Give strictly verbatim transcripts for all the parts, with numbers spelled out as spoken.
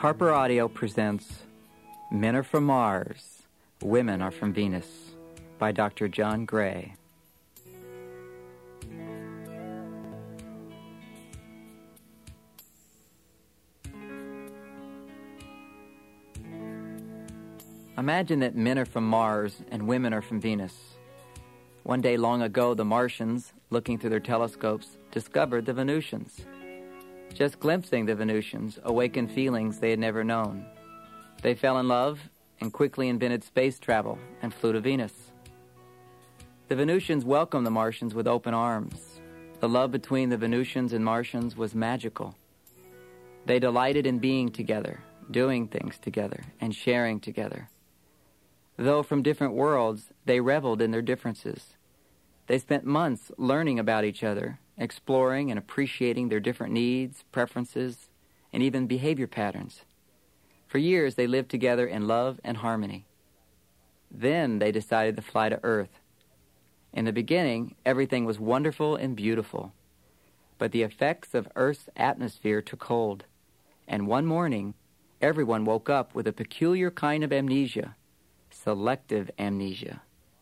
Harper Audio presents Men Are From Mars, Women Are From Venus by Doctor John Gray. Imagine that men are from Mars and women are from Venus. One day long ago, the Martians, looking through their telescopes, discovered the Venusians. Just glimpsing the Venusians awakened feelings they had never known. They fell in love and quickly invented space travel and flew to Venus. The Venusians welcomed the Martians with open arms. The love between the Venusians and Martians was magical. They delighted in being together, doing things together, and sharing together. Though from different worlds, they reveled in their differences. They spent months learning about each other, exploring and appreciating their different needs, preferences, and even behavior patterns. For years, they lived together in love and harmony. Then they decided to fly to Earth. In the beginning, everything was wonderful and beautiful. But the effects of Earth's atmosphere took hold, and one morning, everyone woke up with a peculiar kind of amnesia, selective amnesia.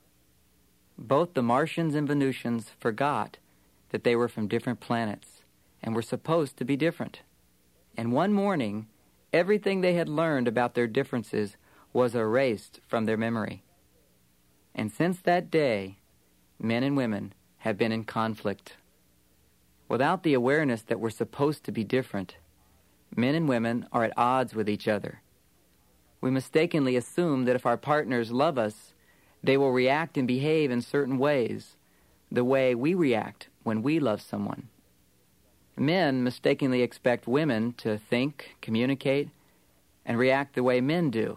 Both the Martians and Venusians forgot that they were from different planets and were supposed to be different. And one morning, everything they had learned about their differences was erased from their memory. And since that day, men and women have been in conflict. Without the awareness that we're supposed to be different, men and women are at odds with each other. We mistakenly assume that if our partners love us, they will react and behave in certain ways, the way we react when we love someone. Men mistakenly expect women to think, communicate, and react the way men do.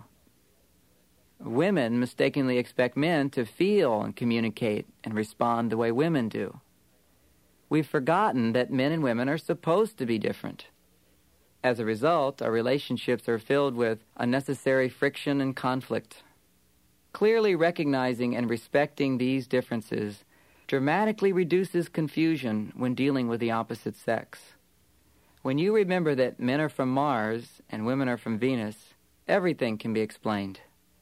Women mistakenly expect men to feel and communicate and respond the way women do. We've forgotten that men and women are supposed to be different. As a result, our relationships are filled with unnecessary friction and conflict. Clearly recognizing and respecting these differences dramatically reduces confusion when dealing with the opposite sex. When you remember that men are from Mars and women are from Venus, everything can be explained.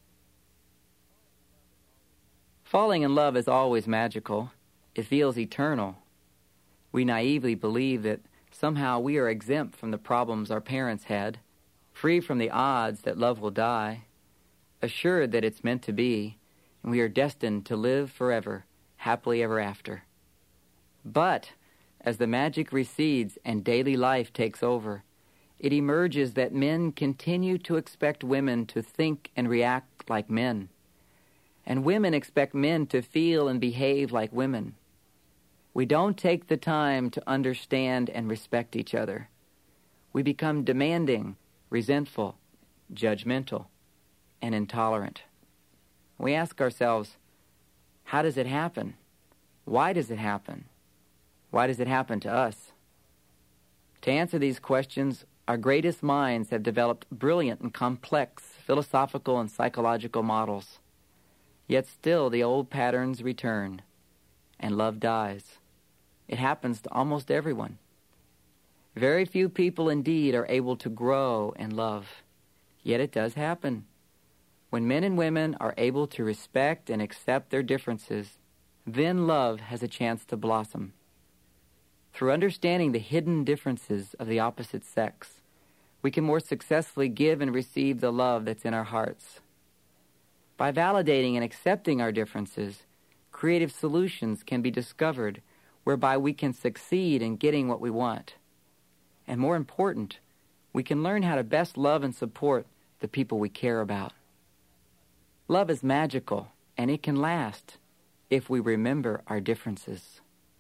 Falling in love is always magical. It feels eternal. We naively believe that somehow we are exempt from the problems our parents had, free from the odds that love will die, assured that it's meant to be, and we are destined to live forever, happily ever after. But as the magic recedes and daily life takes over, it emerges that men continue to expect women to think and react like men, and women expect men to feel and behave like women. We don't take the time to understand and respect each other. We become demanding, resentful, judgmental, and intolerant. We ask ourselves, how does it happen? Why does it happen? Why does it happen to us? To answer these questions, our greatest minds have developed brilliant and complex philosophical and psychological models. Yet still the old patterns return, and love dies. It happens to almost everyone. Very few people indeed are able to grow and love, yet it does happen. When men and women are able to respect and accept their differences, then love has a chance to blossom. Through understanding the hidden differences of the opposite sex, we can more successfully give and receive the love that's in our hearts. By validating and accepting our differences, creative solutions can be discovered whereby we can succeed in getting what we want. And more important, we can learn how to best love and support the people we care about. Love is magical, and it can last if we remember our differences.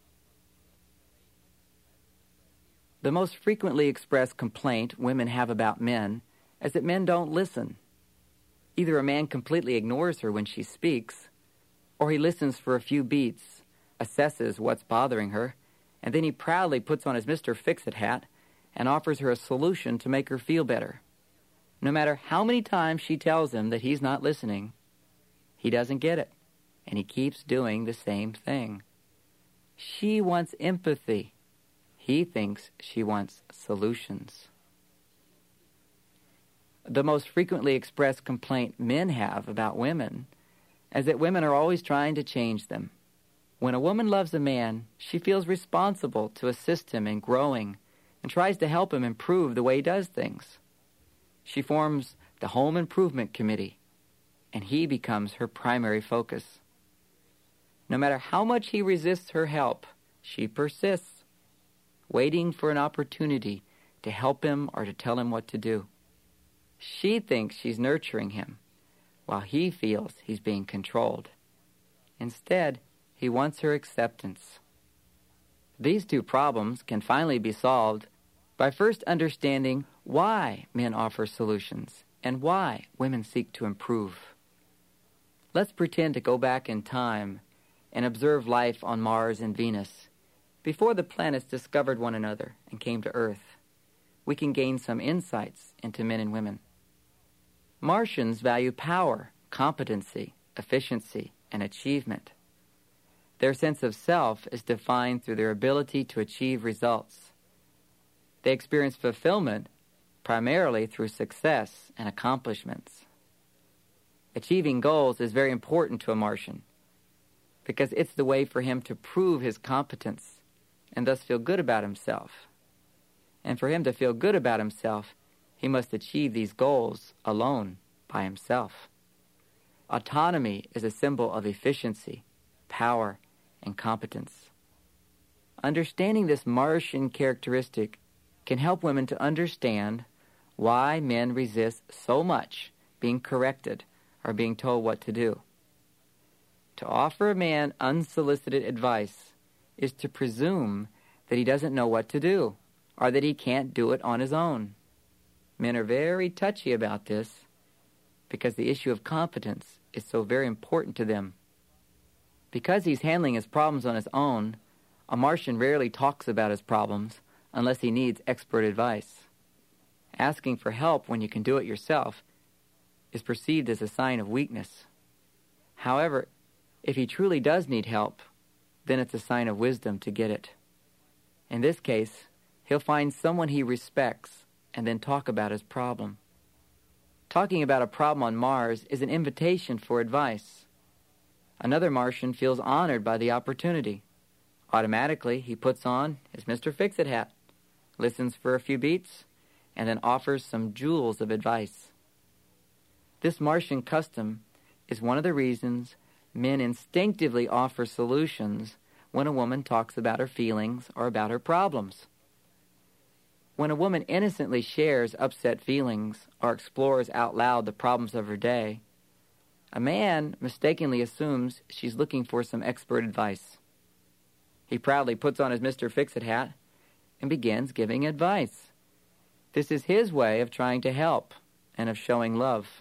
The most frequently expressed complaint women have about men is that men don't listen. Either a man completely ignores her when she speaks, or he listens for a few beats, assesses what's bothering her, and then he proudly puts on his Mister Fix-It hat and offers her a solution to make her feel better. No matter how many times she tells him that he's not listening, he doesn't get it, and he keeps doing the same thing. She wants empathy. He thinks she wants solutions. The most frequently expressed complaint men have about women is that women are always trying to change them. When a woman loves a man, she feels responsible to assist him in growing and tries to help him improve the way he does things. She forms the home improvement committee, and he becomes her primary focus. No matter how much he resists her help, she persists, waiting for an opportunity to help him or to tell him what to do. She thinks she's nurturing him, while he feels he's being controlled. Instead, he wants her acceptance. These two problems can finally be solved by first understanding why men offer solutions and why women seek to improve. Let's pretend to go back in time and observe life on Mars and Venus before the planets discovered one another and came to Earth. We can gain some insights into men and women. Martians value power, competency, efficiency, and achievement. Their sense of self is defined through their ability to achieve results. They experience fulfillment primarily through success and accomplishments. Achieving goals is very important to a Martian because it's the way for him to prove his competence and thus feel good about himself. And for him to feel good about himself, he must achieve these goals alone by himself. Autonomy is a symbol of efficiency, power, and competence. Understanding this Martian characteristic can help women to understand why men resist so much being corrected or being told what to do. To offer a man unsolicited advice is to presume that he doesn't know what to do or that he can't do it on his own. Men are very touchy about this because the issue of competence is so very important to them. Because he's handling his problems on his own, a Martian rarely talks about his problems unless he needs expert advice. Asking for help when you can do it yourself is perceived as a sign of weakness. However, if he truly does need help, then it's a sign of wisdom to get it. In this case, he'll find someone he respects and then talk about his problem. Talking about a problem on Mars is an invitation for advice. Another Martian feels honored by the opportunity. Automatically, he puts on his Mister Fix-It hat, listens for a few beats, and then offers some jewels of advice. This Martian custom is one of the reasons men instinctively offer solutions when a woman talks about her feelings or about her problems. When a woman innocently shares upset feelings or explores out loud the problems of her day, a man mistakenly assumes she's looking for some expert advice. He proudly puts on his Mister Fix-It hat and begins giving advice. This is his way of trying to help and of showing love.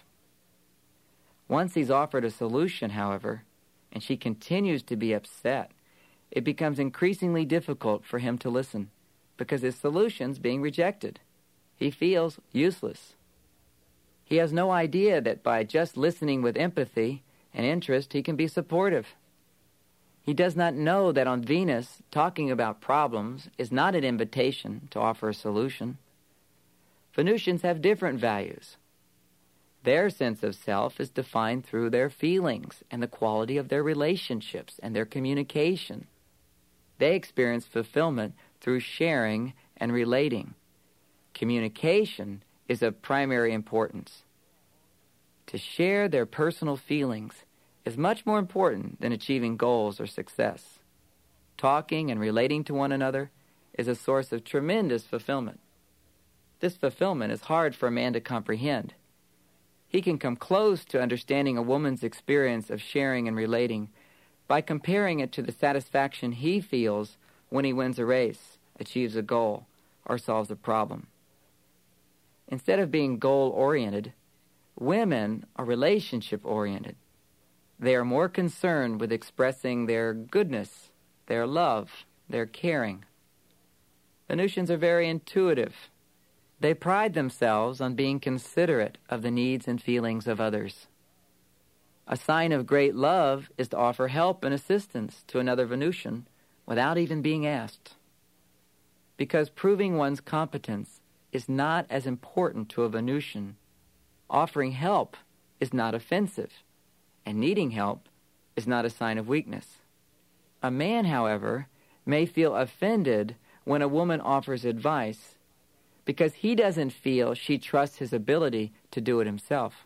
Once he's offered a solution, however, and she continues to be upset, it becomes increasingly difficult for him to listen because his solution's being rejected. He feels useless. He has no idea that by just listening with empathy and interest, he can be supportive. He does not know that on Venus, talking about problems is not an invitation to offer a solution. Venusians have different values. Their sense of self is defined through their feelings and the quality of their relationships and their communication. They experience fulfillment through sharing and relating. Communication is of primary importance. To share their personal feelings is much more important than achieving goals or success. Talking and relating to one another is a source of tremendous fulfillment. This fulfillment is hard for a man to comprehend. He can come close to understanding a woman's experience of sharing and relating by comparing it to the satisfaction he feels when he wins a race, achieves a goal, or solves a problem. Instead of being goal-oriented, women are relationship-oriented. They are more concerned with expressing their goodness, their love, their caring. Venusians are very intuitive. They pride themselves on being considerate of the needs and feelings of others. A sign of great love is to offer help and assistance to another Venusian without even being asked. Because proving one's competence is not as important to a Venusian offering help is not offensive, and needing help is not a sign of weakness. A man, however, may feel offended when a woman offers advice because he doesn't feel she trusts his ability to do it himself.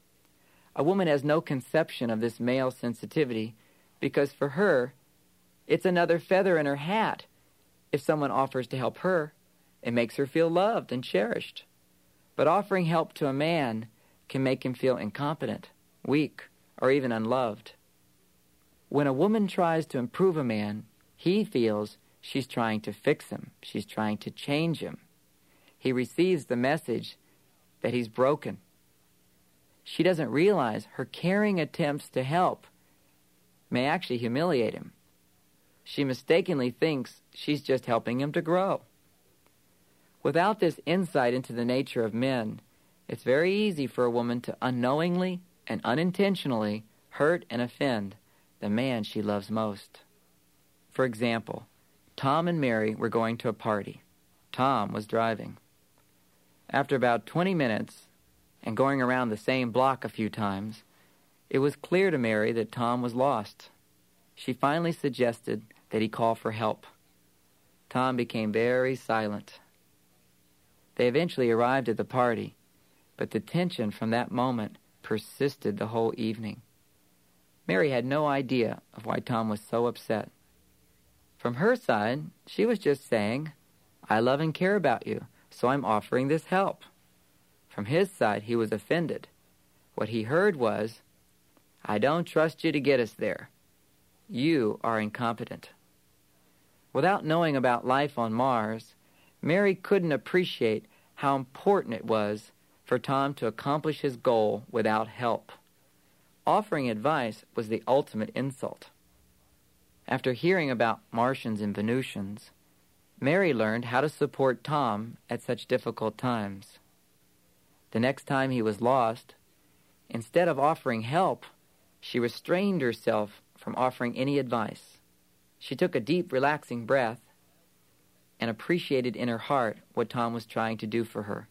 A woman has no conception of this male sensitivity because for her, it's another feather in her hat. If someone offers to help her, it makes her feel loved and cherished. But offering help to a man can make him feel incompetent, weak, or even unloved. When a woman tries to improve a man, he feels she's trying to fix him. She's trying to change him. He receives the message that he's broken. She doesn't realize her caring attempts to help may actually humiliate him. She mistakenly thinks she's just helping him to grow. Without this insight into the nature of men, it's very easy for a woman to unknowingly and unintentionally hurt and offend the man she loves most. For example, Tom and Mary were going to a party. Tom was driving. After about twenty minutes and going around the same block a few times, it was clear to Mary that Tom was lost. She finally suggested that he call for help. Tom became very silent. They eventually arrived at the party, but the tension from that moment persisted the whole evening. Mary had no idea of why Tom was so upset. From her side, she was just saying, "I love and care about you, so I'm offering this help." From his side, he was offended. What he heard was, "I don't trust you to get us there. You are incompetent." Without knowing about life on Mars, Mary couldn't appreciate how important it was for Tom to accomplish his goal without help. Offering advice was the ultimate insult. After hearing about Martians and Venusians, Mary learned how to support Tom at such difficult times. The next time he was lost, instead of offering help, she restrained herself from offering any advice. She took a deep, relaxing breath and appreciated in her heart what Tom was trying to do for her.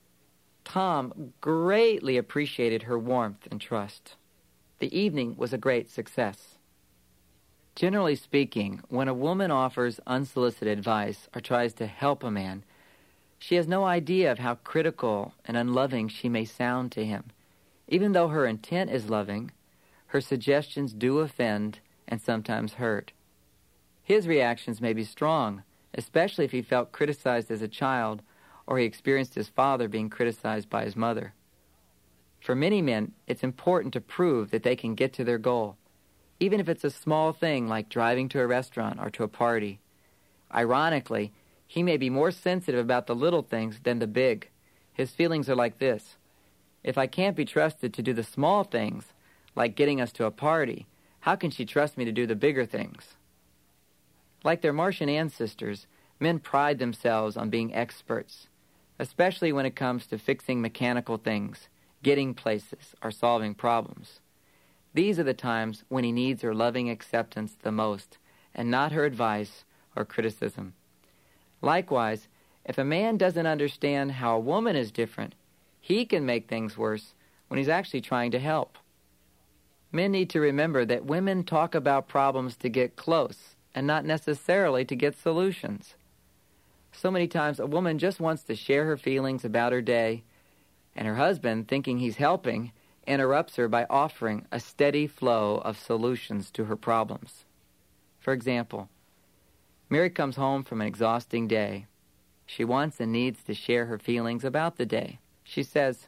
Tom greatly appreciated her warmth and trust. The evening was a great success. Generally speaking, when a woman offers unsolicited advice or tries to help a man, she has no idea of how critical and unloving she may sound to him. Even though her intent is loving, her suggestions do offend and sometimes hurt. His reactions may be strong, especially if he felt criticized as a child or he experienced his father being criticized by his mother. For many men, it's important to prove that they can get to their goal, even if it's a small thing like driving to a restaurant or to a party. Ironically, he may be more sensitive about the little things than the big. His feelings are like this: if I can't be trusted to do the small things, like getting us to a party, how can she trust me to do the bigger things? Like their Martian ancestors, men pride themselves on being experts, especially when it comes to fixing mechanical things, getting places, or solving problems. These are the times when he needs her loving acceptance the most, and not her advice or criticism. Likewise, if a man doesn't understand how a woman is different, he can make things worse when he's actually trying to help. Men need to remember that women talk about problems to get close, and not necessarily to get solutions. So many times a woman just wants to share her feelings about her day, and her husband, thinking he's helping, interrupts her by offering a steady flow of solutions to her problems. For example, Mary comes home from an exhausting day. She wants and needs to share her feelings about the day. She says,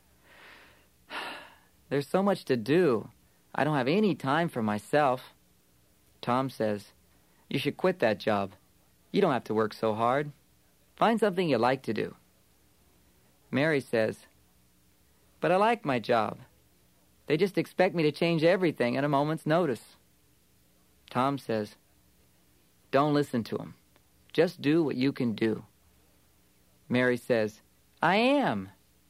"There's so much to do. I don't have any time for myself." Tom says, "You should quit that job. You don't have to work so hard. Find something you like to do." Mary says, "But I like my job. They just expect me to change everything at a moment's notice." Tom says, "Don't listen to him. Just do what you can do." Mary says, "I am.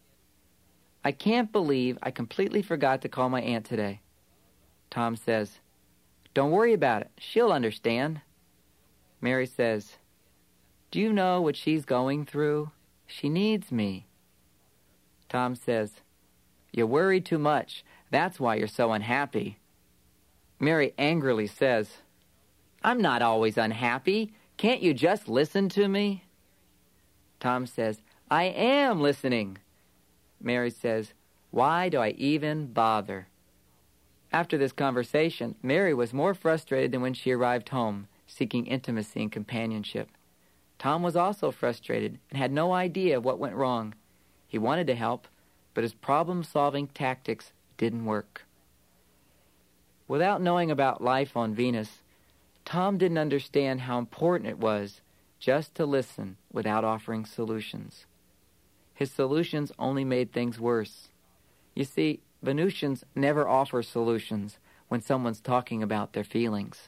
I can't believe I completely forgot to call my aunt today." Tom says, "Don't worry about it. She'll understand." Mary says, "Do you know what she's going through? She needs me." Tom says, You worry too much. That's why you're so unhappy." Mary angrily says, "I'm not always unhappy. Can't you just listen to me?" Tom says, "I am listening." Mary says, "Why do I even bother?" After this conversation, Mary was more frustrated than when she arrived home, seeking intimacy and companionship. Tom was also frustrated and had no idea what went wrong. He wanted to help, but his problem-solving tactics didn't work. Without knowing about life on Venus, Tom didn't understand how important it was just to listen without offering solutions. His solutions only made things worse. You see, Venusians never offer solutions when someone's talking about their feelings.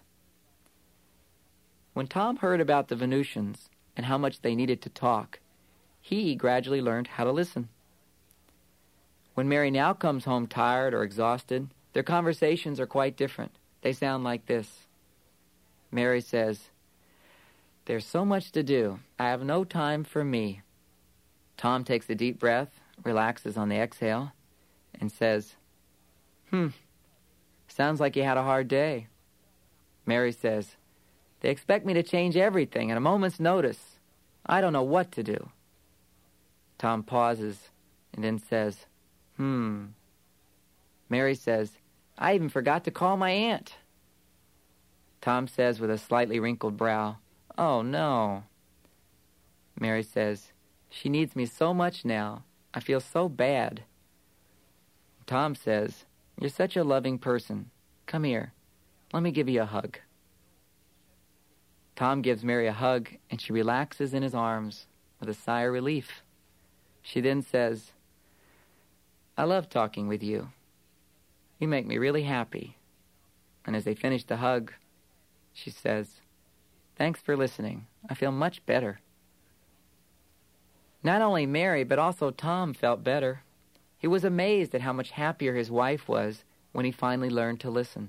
When Tom heard about the Venusians and how much they needed to talk, he gradually learned how to listen. When Mary now comes home tired or exhausted, their conversations are quite different. They sound like this. Mary says, "There's so much to do. I have no time for me." Tom takes a deep breath, relaxes on the exhale, and says, "Hmm, sounds like you had a hard day." Mary says, "They expect me to change everything at a moment's notice. I don't know what to do." Tom pauses and then says, "Hmm." Mary says, "I even forgot to call my aunt." Tom says with a slightly wrinkled brow, "Oh, no." Mary says, "She needs me so much now. I feel so bad." Tom says, "You're such a loving person. Come here. Let me give you a hug." Tom gives Mary a hug, and she relaxes in his arms with a sigh of relief. She then says, "I love talking with you. You make me really happy." And as they finish the hug, she says, "Thanks for listening. I feel much better." Not only Mary, but also Tom felt better. He was amazed at how much happier his wife was when he finally learned to listen.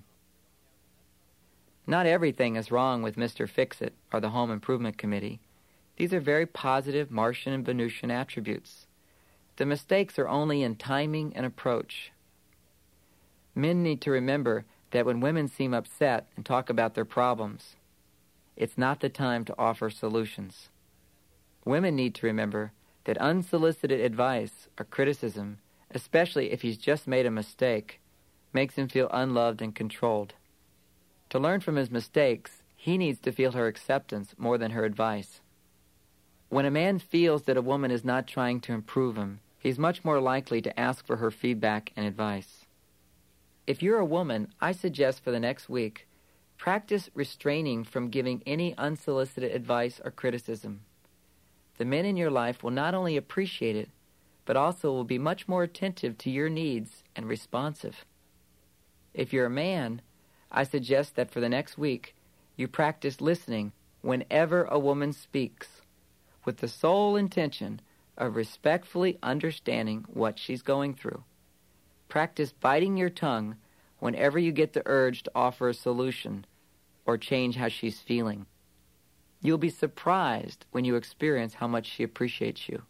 Not everything is wrong with Mister Fix-It or the Home Improvement Committee. These are very positive Martian and Venusian attributes. The mistakes are only in timing and approach. Men need to remember that when women seem upset and talk about their problems, it's not the time to offer solutions. Women need to remember that unsolicited advice or criticism, especially if he's just made a mistake, makes him feel unloved and controlled. To learn from his mistakes, he needs to feel her acceptance more than her advice. When a man feels that a woman is not trying to improve him, he's much more likely to ask for her feedback and advice. If you're a woman, I suggest for the next week, practice restraining from giving any unsolicited advice or criticism. The men in your life will not only appreciate it, but also will be much more attentive to your needs and responsive. If you're a man, I suggest that for the next week, you practice listening whenever a woman speaks, with the sole intention of respectfully understanding what she's going through. Practice biting your tongue whenever you get the urge to offer a solution or change how she's feeling. You'll be surprised when you experience how much she appreciates you.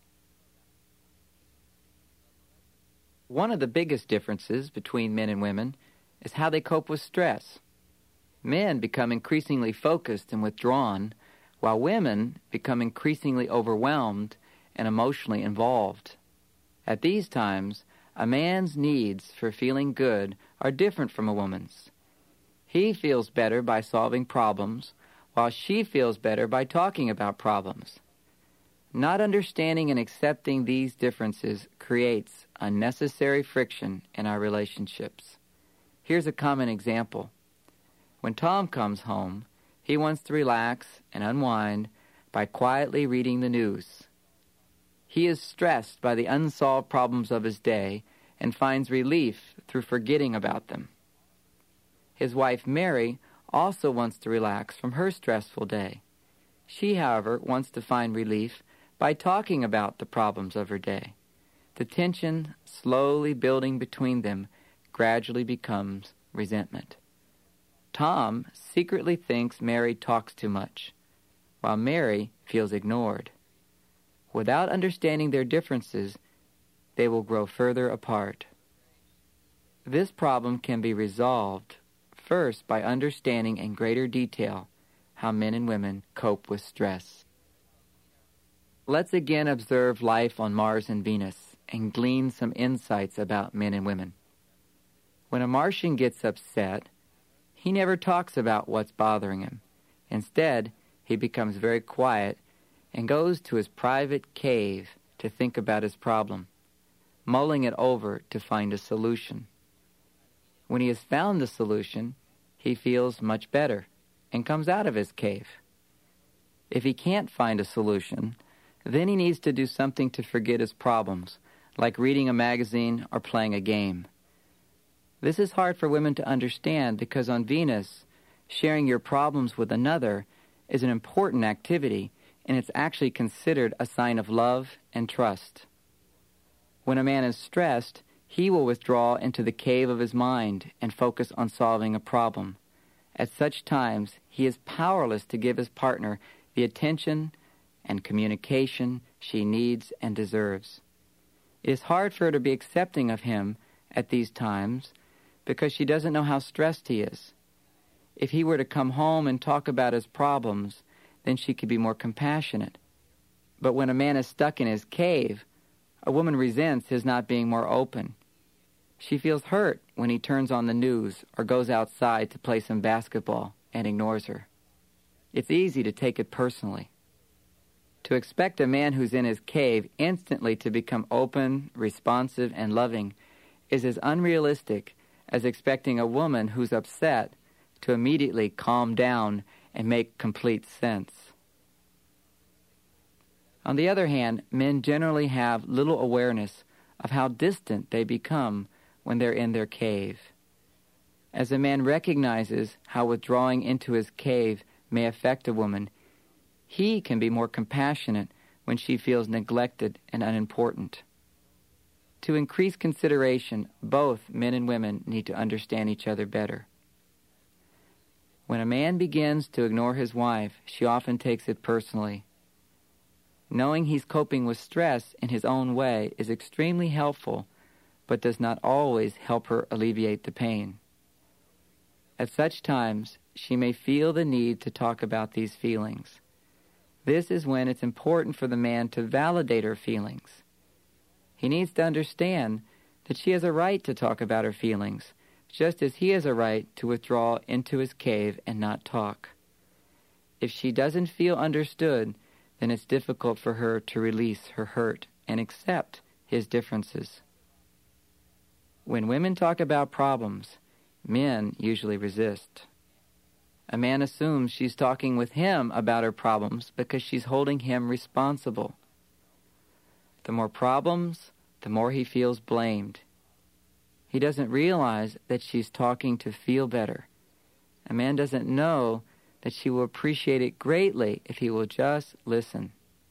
One of the biggest differences between men and women is how they cope with stress. Men become increasingly focused and withdrawn, while women become increasingly overwhelmed and emotionally involved. At these times, a man's needs for feeling good are different from a woman's. He feels better by solving problems, while she feels better by talking about problems. Not understanding and accepting these differences creates unnecessary friction in our relationships. Here's a common example. When Tom comes home, he wants to relax and unwind by quietly reading the news. He is stressed by the unsolved problems of his day and finds relief through forgetting about them. His wife, Mary, also wants to relax from her stressful day. She, however, wants to find relief by talking about the problems of her day. The tension slowly building between them gradually becomes resentment. Tom secretly thinks Mary talks too much, while Mary feels ignored. Without understanding their differences, they will grow further apart. This problem can be resolved first by understanding in greater detail how men and women cope with stress. Let's again observe life on Mars and Venus and glean some insights about men and women. When a Martian gets upset, he never talks about what's bothering him. Instead, he becomes very quiet and goes to his private cave to think about his problem, mulling it over to find a solution. When he has found the solution, he feels much better and comes out of his cave. If he can't find a solution, then he needs to do something to forget his problems, like reading a magazine or playing a game. This is hard for women to understand because on Venus, sharing your problems with another is an important activity, and it's actually considered a sign of love and trust. When a man is stressed, he will withdraw into the cave of his mind and focus on solving a problem. At such times, he is powerless to give his partner the attention and communication she needs and deserves. It is hard for her to be accepting of him at these times because she doesn't know how stressed he is. If he were to come home and talk about his problems, then she could be more compassionate. But when a man is stuck in his cave, a woman resents his not being more open. She feels hurt when he turns on the news or goes outside to play some basketball and ignores her. It's easy to take it personally. To expect a man who's in his cave instantly to become open, responsive, and loving is as unrealistic as expecting a woman who's upset to immediately calm down and make complete sense. On the other hand, men generally have little awareness of how distant they become when they're in their cave. As a man recognizes how withdrawing into his cave may affect a woman, he can be more compassionate when she feels neglected and unimportant. To increase consideration, both men and women need to understand each other better. When a man begins to ignore his wife, she often takes it personally. Knowing he's coping with stress in his own way is extremely helpful, but does not always help her alleviate the pain. At such times, she may feel the need to talk about these feelings. This is when it's important for the man to validate her feelings. He needs to understand that she has a right to talk about her feelings, just as he has a right to withdraw into his cave and not talk. If she doesn't feel understood, then it's difficult for her to release her hurt and accept his differences. When women talk about problems, men usually resist. A man assumes she's talking with him about her problems because she's holding him responsible. The more problems, the more he feels blamed. He doesn't realize that she's talking to feel better. A man doesn't know that she will appreciate it greatly if he will just listen.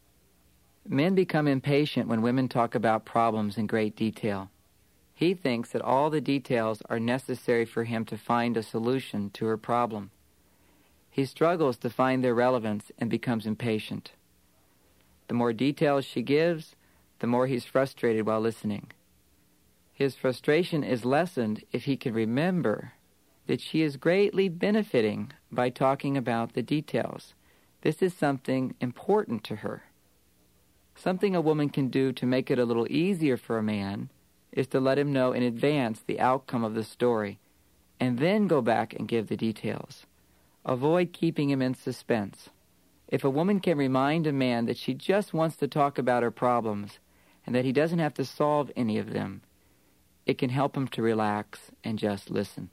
Men become impatient when women talk about problems in great detail. He thinks that all the details are necessary for him to find a solution to her problem. He struggles to find their relevance and becomes impatient. The more details she gives, the more he's frustrated while listening. His frustration is lessened if he can remember that she is greatly benefiting by talking about the details. This is something important to her. Something a woman can do to make it a little easier for a man is to let him know in advance the outcome of the story, and then go back and give the details. Avoid keeping him in suspense. If a woman can remind a man that she just wants to talk about her problems and that he doesn't have to solve any of them, it can help him to relax and just listen.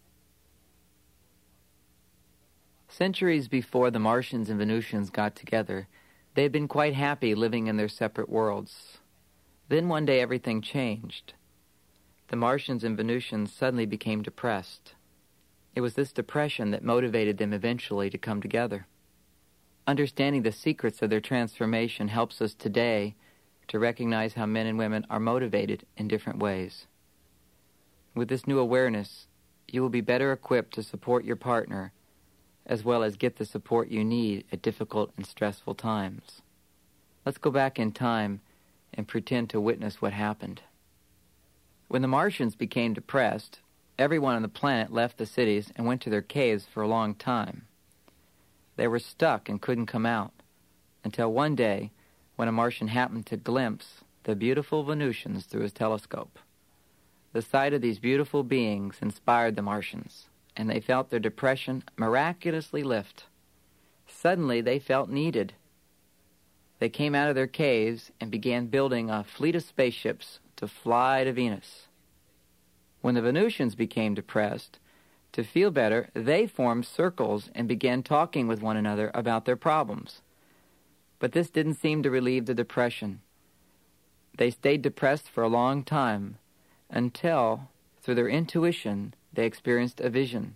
Centuries before the Martians and Venusians got together, they had been quite happy living in their separate worlds. Then one day everything changed. The Martians and Venusians suddenly became depressed. It was this depression that motivated them eventually to come together. Understanding the secrets of their transformation helps us today to recognize how men and women are motivated in different ways. With this new awareness, you will be better equipped to support your partner as well as get the support you need at difficult and stressful times. Let's go back in time and pretend to witness what happened. When the Martians became depressed, everyone on the planet left the cities and went to their caves for a long time. They were stuck and couldn't come out, until one day when a Martian happened to glimpse the beautiful Venusians through his telescope. The sight of these beautiful beings inspired the Martians, and they felt their depression miraculously lift. Suddenly they felt needed. They came out of their caves and began building a fleet of spaceships to fly to Venus. When the Venusians became depressed, to feel better, they formed circles and began talking with one another about their problems. But this didn't seem to relieve the depression. They stayed depressed for a long time until, through their intuition, they experienced a vision.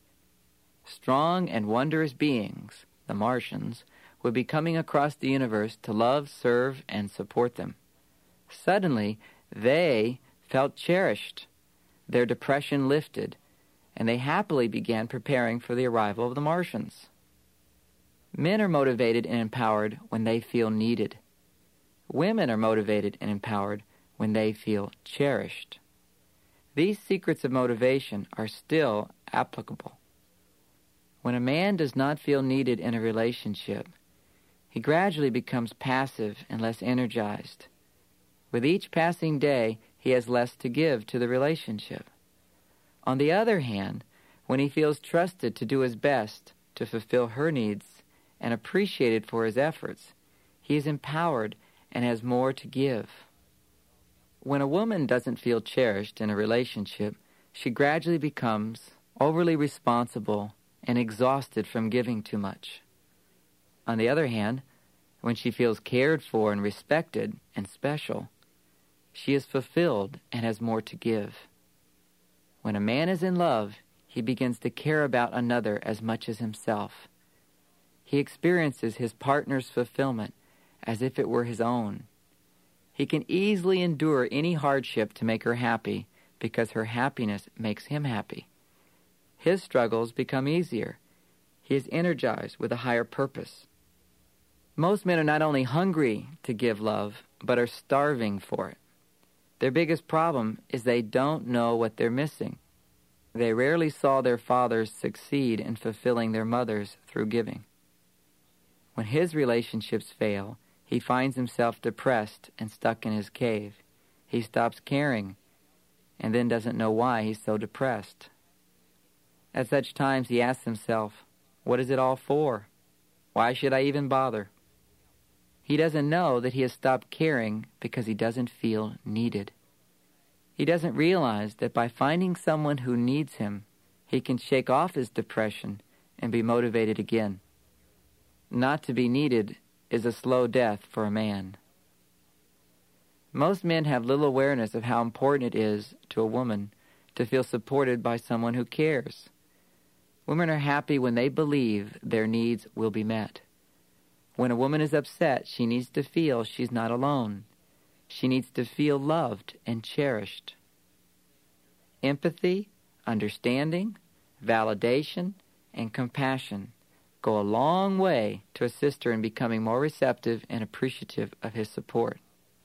Strong and wondrous beings, the Martians, would be coming across the universe to love, serve, and support them. Suddenly, they felt cherished. Their depression lifted, and they happily began preparing for the arrival of the Martians. Men are motivated and empowered when they feel needed. Women are motivated and empowered when they feel cherished. These secrets of motivation are still applicable. When a man does not feel needed in a relationship, he gradually becomes passive and less energized. With each passing day, he has less to give to the relationship. On the other hand, when he feels trusted to do his best to fulfill her needs and appreciated for his efforts, he is empowered and has more to give. When a woman doesn't feel cherished in a relationship, she gradually becomes overly responsible and exhausted from giving too much. On the other hand, when she feels cared for and respected and special, she is fulfilled and has more to give. When a man is in love, he begins to care about another as much as himself. He experiences his partner's fulfillment as if it were his own. He can easily endure any hardship to make her happy because her happiness makes him happy. His struggles become easier. He is energized with a higher purpose. Most men are not only hungry to give love, but are starving for it. Their biggest problem is they don't know what they're missing. They rarely saw their fathers succeed in fulfilling their mothers through giving. When his relationships fail, he finds himself depressed and stuck in his cave. He stops caring and then doesn't know why he's so depressed. At such times he asks himself, what is it all for? Why should I even bother? He doesn't know that he has stopped caring because he doesn't feel needed. He doesn't realize that by finding someone who needs him, he can shake off his depression and be motivated again. Not to be needed is a slow death for a man. Most men have little awareness of how important it is to a woman to feel supported by someone who cares. Women are happy when they believe their needs will be met. When a woman is upset, she needs to feel she's not alone. She needs to feel loved and cherished. Empathy, understanding, validation, and compassion go a long way to assist her in becoming more receptive and appreciative of his support.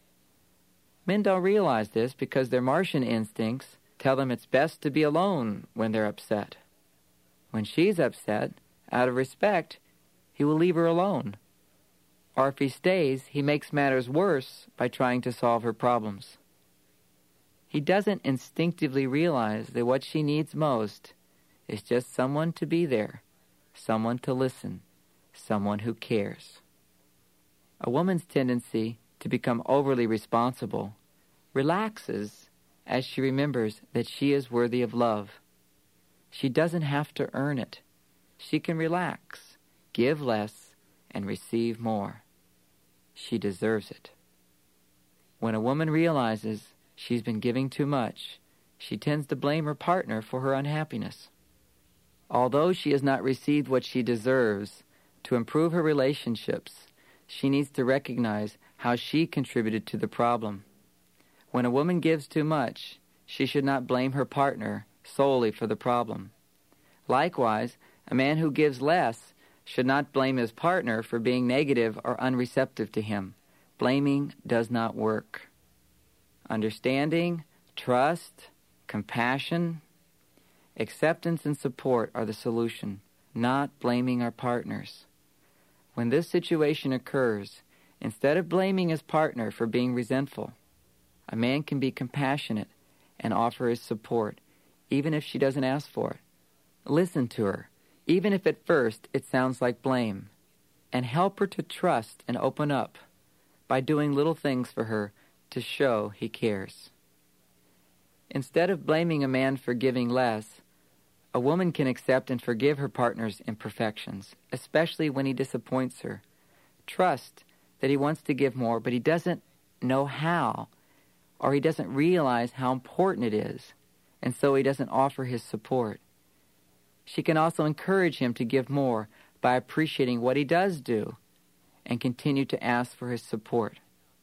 Men don't realize this because their Martian instincts tell them it's best to be alone when they're upset. When she's upset, out of respect, he will leave her alone. Or if he stays, he makes matters worse by trying to solve her problems. He doesn't instinctively realize that what she needs most is just someone to be there, someone to listen, someone who cares. A woman's tendency to become overly responsible relaxes as she remembers that she is worthy of love. She doesn't have to earn it. She can relax, give less, and receive more. She deserves it. When a woman realizes she's been giving too much, she tends to blame her partner for her unhappiness. Although she has not received what she deserves, to improve her relationships, she needs to recognize how she contributed to the problem. When a woman gives too much, she should not blame her partner solely for the problem. Likewise, a man who gives less should not blame his partner for being negative or unreceptive to him. Blaming does not work. Understanding, Trust, compassion, acceptance, and support are the solution, not blaming our partners. When this situation occurs, instead of blaming his partner for being resentful, a man can be compassionate and offer his support, even if she doesn't ask for it. Listen to her, even if at first it sounds like blame, and help her to trust and open up by doing little things for her to show he cares. Instead of blaming a man for giving less, a woman can accept and forgive her partner's imperfections, especially when he disappoints her. Trust that he wants to give more, but he doesn't know how, or he doesn't realize how important it is, and so he doesn't offer his support. She can also encourage him to give more by appreciating what he does do and continue to ask for his support.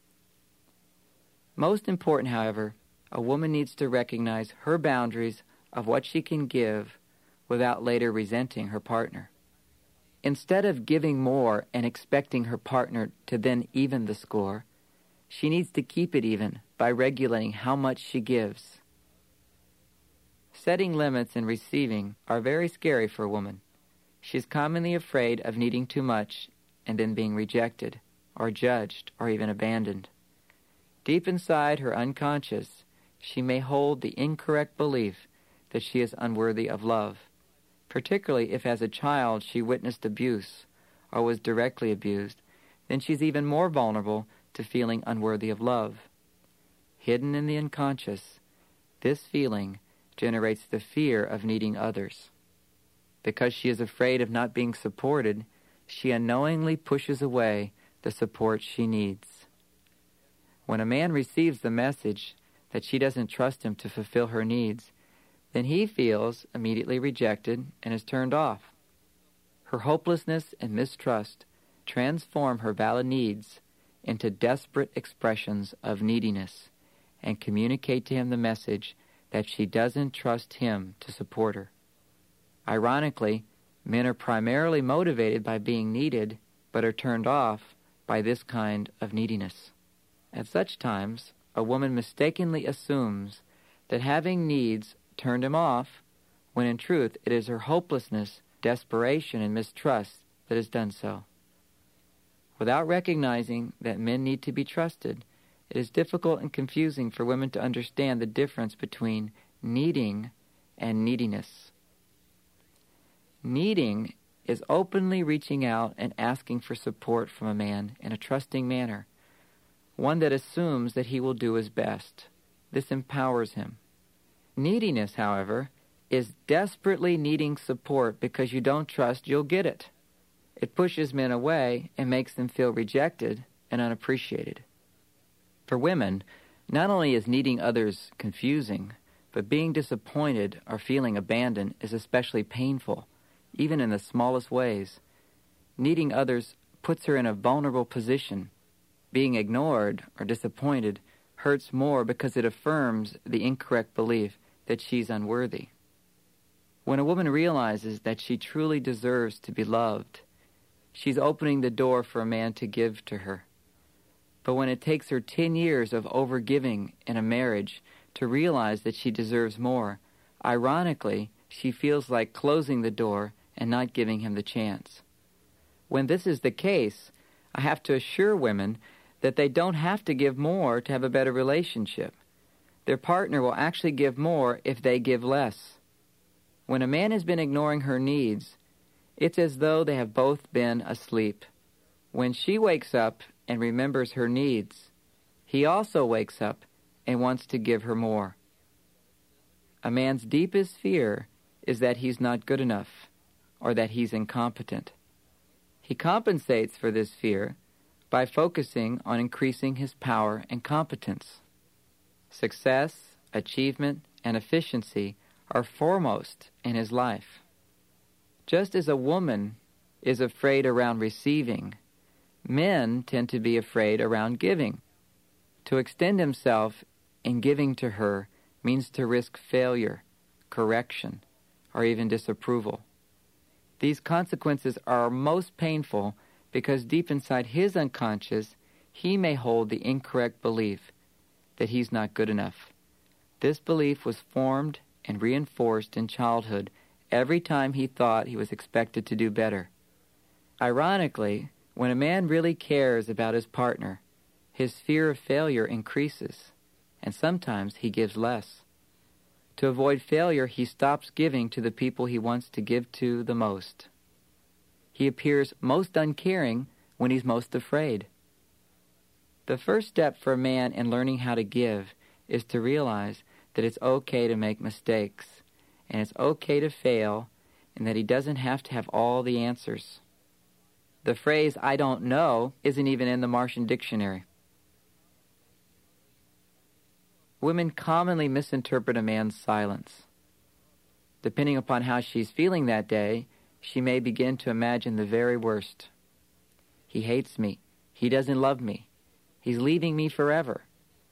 Most important, however, a woman needs to recognize her boundaries of what she can give without later resenting her partner. Instead of giving more and expecting her partner to then even the score, she needs to keep it even by regulating how much she gives. Setting limits in receiving are very scary for a woman. She is commonly afraid of needing too much and then being rejected, or judged, or even abandoned. Deep inside her unconscious, she may hold the incorrect belief that she is unworthy of love, particularly if as a child she witnessed abuse or was directly abused. Then she's even more vulnerable to feeling unworthy of love. Hidden in the unconscious, this feeling generates the fear of needing others. Because she is afraid of not being supported, she unknowingly pushes away the support she needs. When a man receives the message that she doesn't trust him to fulfill her needs, then he feels immediately rejected and is turned off. Her hopelessness and mistrust transform her valid needs into desperate expressions of neediness and communicate to him the message that she doesn't trust him to support her. Ironically, men are primarily motivated by being needed, but are turned off by this kind of neediness. At such times, a woman mistakenly assumes that having needs turned him off, when in truth it is her hopelessness, desperation, and mistrust that has done so. Without recognizing that men need to be trusted, it is difficult and confusing for women to understand the difference between needing and neediness. Needing is openly reaching out and asking for support from a man in a trusting manner, one that assumes that he will do his best. This empowers him. Neediness, however, is desperately needing support because you don't trust you'll get it. It pushes men away and makes them feel rejected and unappreciated. For women, not only is needing others confusing, but being disappointed or feeling abandoned is especially painful, even in the smallest ways. Needing others puts her in a vulnerable position. Being ignored or disappointed hurts more because it affirms the incorrect belief that she's unworthy. When a woman realizes that she truly deserves to be loved, she's opening the door for a man to give to her. But when it takes her ten years of overgiving in a marriage to realize that she deserves more, ironically, she feels like closing the door and not giving him the chance. When this is the case, I have to assure women that they don't have to give more to have a better relationship. Their partner will actually give more if they give less. When a man has been ignoring her needs, it's as though they have both been asleep. When she wakes up and remembers her needs, he also wakes up and wants to give her more. A man's deepest fear is that he's not good enough or that he's incompetent. He compensates for this fear by focusing on increasing his power and competence. Success, achievement, and efficiency are foremost in his life. Just as a woman is afraid around receiving, men tend to be afraid around giving. To extend himself in giving to her means to risk failure, correction, or even disapproval. These consequences are most painful because deep inside his unconscious, he may hold the incorrect belief that he's not good enough. This belief was formed and reinforced in childhood every time he thought he was expected to do better. Ironically, when a man really cares about his partner, his fear of failure increases, and sometimes he gives less. To avoid failure, he stops giving to the people he wants to give to the most. He appears most uncaring when he's most afraid. The first step for a man in learning how to give is to realize that it's okay to make mistakes, and it's okay to fail, and that he doesn't have to have all the answers. The phrase, "I don't know," isn't even in the Martian dictionary. Women commonly misinterpret a man's silence. Depending upon how she's feeling that day, she may begin to imagine the very worst. He hates me. He doesn't love me. He's leaving me forever.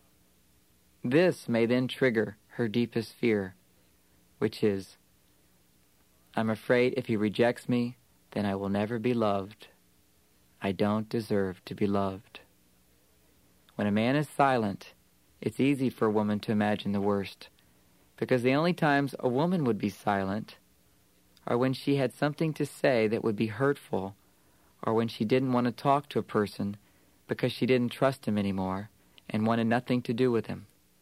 This may then trigger her deepest fear, which is, I'm afraid if he rejects me, then I will never be loved. I don't deserve to be loved. When a man is silent, it's easy for a woman to imagine the worst, because the only times a woman would be silent are when she had something to say that would be hurtful, or when she didn't want to talk to a person because she didn't trust him anymore and wanted nothing to do with him.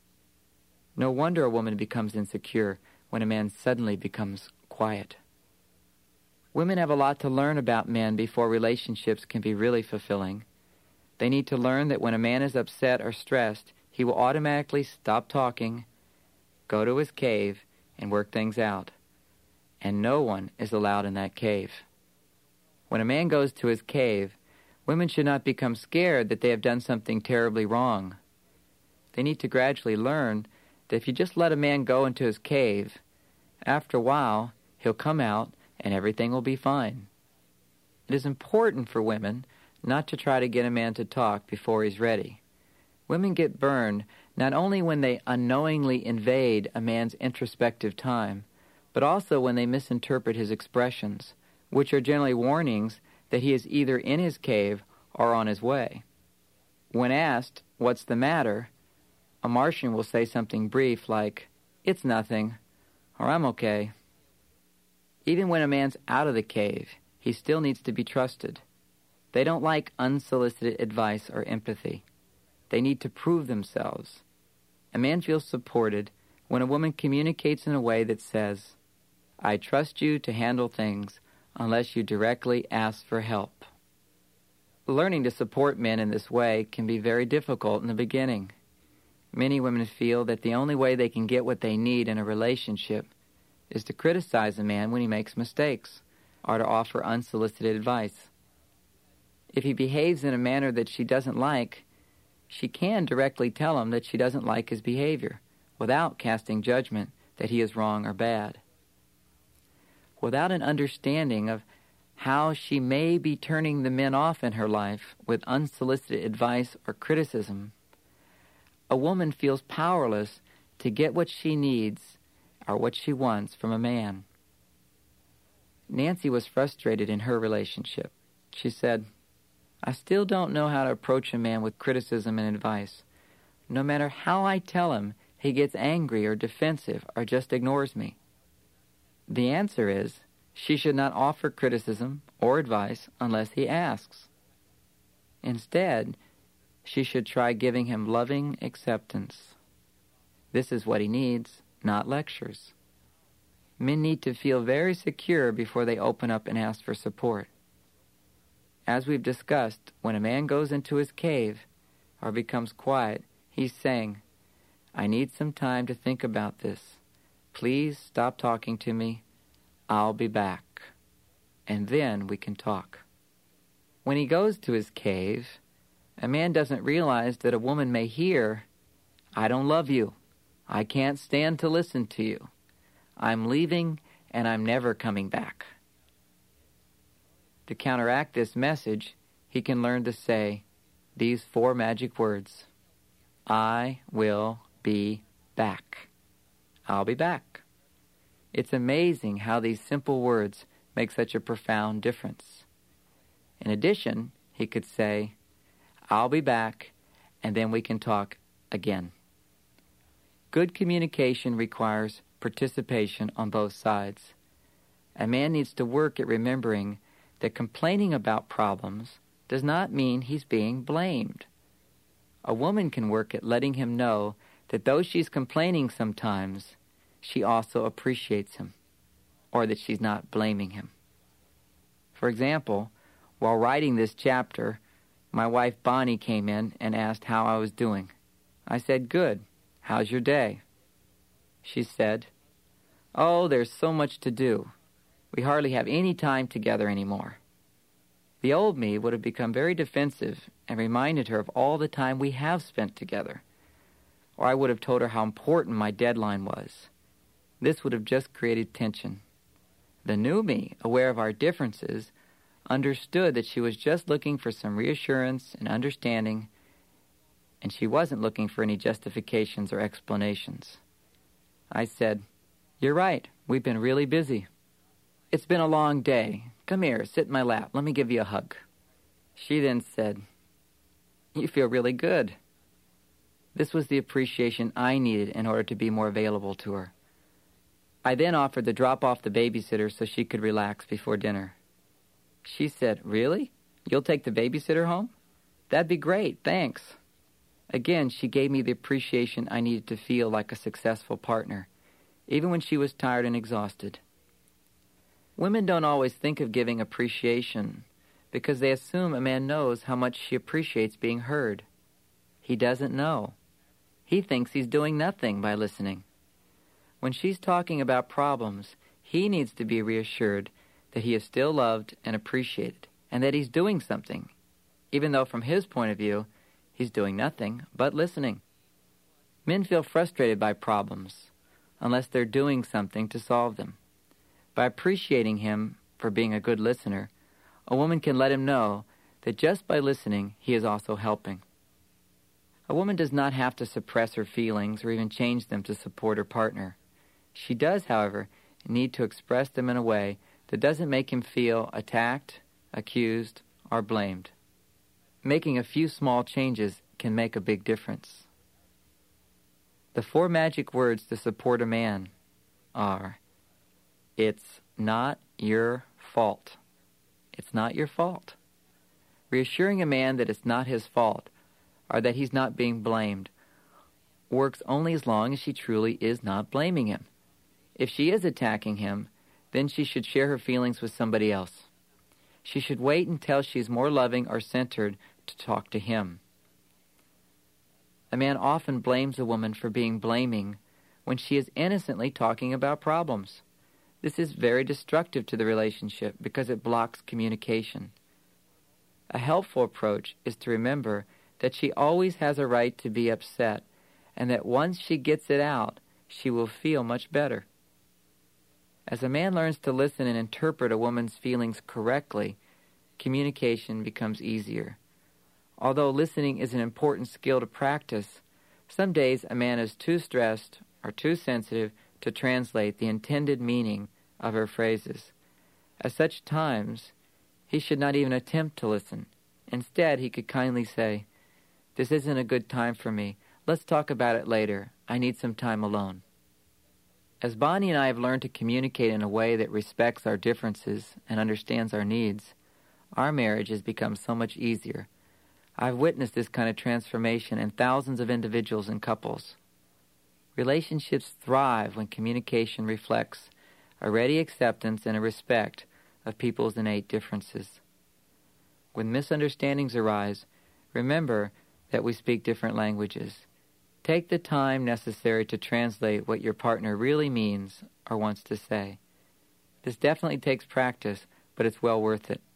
No wonder a woman becomes insecure when a man suddenly becomes quiet. Women have a lot to learn about men before relationships can be really fulfilling. They need to learn that when a man is upset or stressed, he will automatically stop talking, go to his cave, and work things out. And no one is allowed in that cave. When a man goes to his cave, women should not become scared that they have done something terribly wrong. They need to gradually learn that if you just let a man go into his cave, after a while, he'll come out and everything will be fine. It is important for women not to try to get a man to talk before he's ready. Women get burned not only when they unknowingly invade a man's introspective time, but also when they misinterpret his expressions, which are generally warnings that he is either in his cave or on his way. When asked, "What's the matter?" a Martian will say something brief like, "It's nothing," or "I'm okay." Even when a man's out of the cave, he still needs to be trusted. They don't like unsolicited advice or empathy. They need to prove themselves. A man feels supported when a woman communicates in a way that says, "I trust you to handle things unless you directly ask for help." Learning to support men in this way can be very difficult in the beginning. Many women feel that the only way they can get what they need in a relationship is to criticize a man when he makes mistakes or to offer unsolicited advice. If he behaves in a manner that she doesn't like, she can directly tell him that she doesn't like his behavior without casting judgment that he is wrong or bad. Without an understanding of how she may be turning the men off in her life with unsolicited advice or criticism, a woman feels powerless to get what she needs or what she wants from a man. Nancy was frustrated in her relationship. She said, "I still don't know how to approach a man with criticism and advice. No matter how I tell him, he gets angry or defensive or just ignores me." The answer is, she should not offer criticism or advice unless he asks. Instead, she should try giving him loving acceptance. This is what he needs, not lectures. Men need to feel very secure before they open up and ask for support. As we've discussed, when a man goes into his cave or becomes quiet, he's saying, "I need some time to think about this. Please stop talking to me. I'll be back. And then we can talk." When he goes to his cave, a man doesn't realize that a woman may hear, "I don't love you. I can't stand to listen to you. I'm leaving and I'm never coming back." To counteract this message, he can learn to say these four magic words: "I will be back. I'll be back." It's amazing how these simple words make such a profound difference. In addition, he could say, "I'll be back, and then we can talk again." good communication requires participation on both sides. A man needs to work at remembering that complaining about problems does not mean he's being blamed. A woman can work at letting him know that though she's complaining sometimes, she also appreciates him, or that she's not blaming him. For example, while writing this chapter, my wife Bonnie came in and asked how I was doing. I said, "Good. How's your day?" She said, "Oh, there's so much to do. We hardly have any time together anymore." The old me would have become very defensive and reminded her of all the time we have spent together. Or I would have told her how important my deadline was. This would have just created tension. The new me, aware of our differences, understood that she was just looking for some reassurance and understanding, and she wasn't looking for any justifications or explanations. I said, "You're right. We've been really busy. It's been a long day. Come here, sit in my lap. Let me give you a hug." She then said, "You feel really good." This was the appreciation I needed in order to be more available to her. I then offered to drop off the babysitter so she could relax before dinner. She said, "Really? You'll take the babysitter home? That'd be great, thanks." Again, she gave me the appreciation I needed to feel like a successful partner, even when she was tired and exhausted. Women don't always think of giving appreciation because they assume a man knows how much she appreciates being heard. He doesn't know. He thinks he's doing nothing by listening. When she's talking about problems, he needs to be reassured that he is still loved and appreciated, and that he's doing something, even though from his point of view, he's doing nothing but listening. Men feel frustrated by problems unless they're doing something to solve them. By appreciating him for being a good listener, a woman can let him know that just by listening, he is also helping. A woman does not have to suppress her feelings or even change them to support her partner. She does, however, need to express them in a way that doesn't make him feel attacked, accused, or blamed. Making a few small changes can make a big difference. The four magic words to support a man are, "It's not your fault." It's not your fault. Reassuring a man that it's not his fault, or that he's not being blamed, works only as long as she truly is not blaming him. If she is attacking him, then she should share her feelings with somebody else. She should wait until she's more loving or centered to talk to him. A man often blames a woman for being blaming when she is innocently talking about problems. This is very destructive to the relationship because it blocks communication. A helpful approach is to remember that she always has a right to be upset, and that once she gets it out, she will feel much better. As a man learns to listen and interpret a woman's feelings correctly, communication becomes easier. Although listening is an important skill to practice, some days a man is too stressed or too sensitive to translate the intended meaning of her phrases. At such times, he should not even attempt to listen. Instead, he could kindly say, "This isn't a good time for me. Let's talk about it later. I need some time alone." As Bonnie and I have learned to communicate in a way that respects our differences and understands our needs, our marriage has become so much easier. I've witnessed this kind of transformation in thousands of individuals and couples. Relationships thrive when communication reflects a ready acceptance and a respect of people's innate differences. When misunderstandings arise, remember that we speak different languages. Take the time necessary to translate what your partner really means or wants to say. This definitely takes practice, but it's well worth it.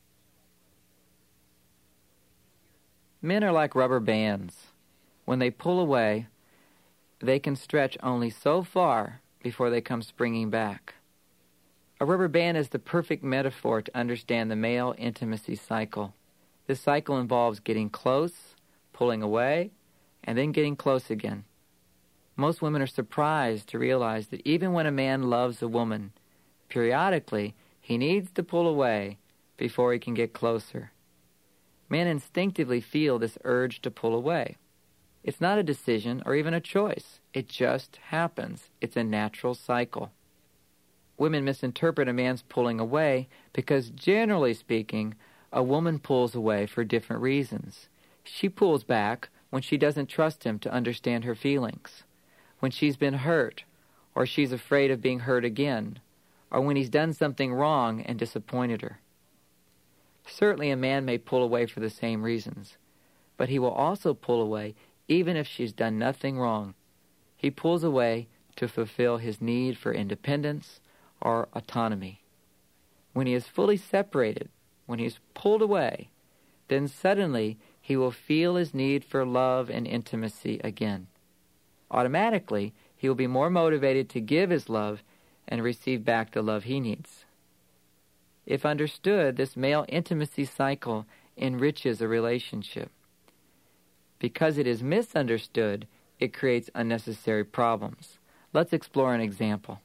Men are like rubber bands. When they pull away, they can stretch only so far before they come springing back. A rubber band is the perfect metaphor to understand the male intimacy cycle. This cycle involves getting close, pulling away, and then getting close again. Most women are surprised to realize that even when a man loves a woman, periodically he needs to pull away before he can get closer. Men instinctively feel this urge to pull away. It's not a decision or even a choice. It just happens. It's a natural cycle. Women misinterpret a man's pulling away because, generally speaking, a woman pulls away for different reasons. She pulls back when she doesn't trust him to understand her feelings, when she's been hurt, or she's afraid of being hurt again, or when he's done something wrong and disappointed her. Certainly a man may pull away for the same reasons, but he will also pull away even if she's done nothing wrong. He pulls away to fulfill his need for independence or autonomy. When he is fully separated, when he is pulled away, then suddenly he will feel his need for love and intimacy again. Automatically, he will be more motivated to give his love and receive back the love he needs. If understood, this male intimacy cycle enriches a relationship. Because it is misunderstood, it creates unnecessary problems. Let's explore an example.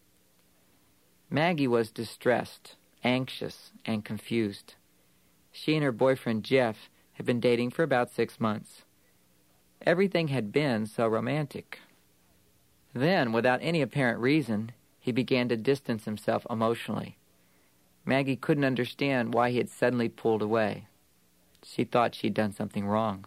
Maggie was distressed, anxious, and confused. She and her boyfriend Jeff had been dating for about six months. Everything had been so romantic. Then, without any apparent reason, he began to distance himself emotionally. Maggie couldn't understand why he had suddenly pulled away. She thought she'd done something wrong.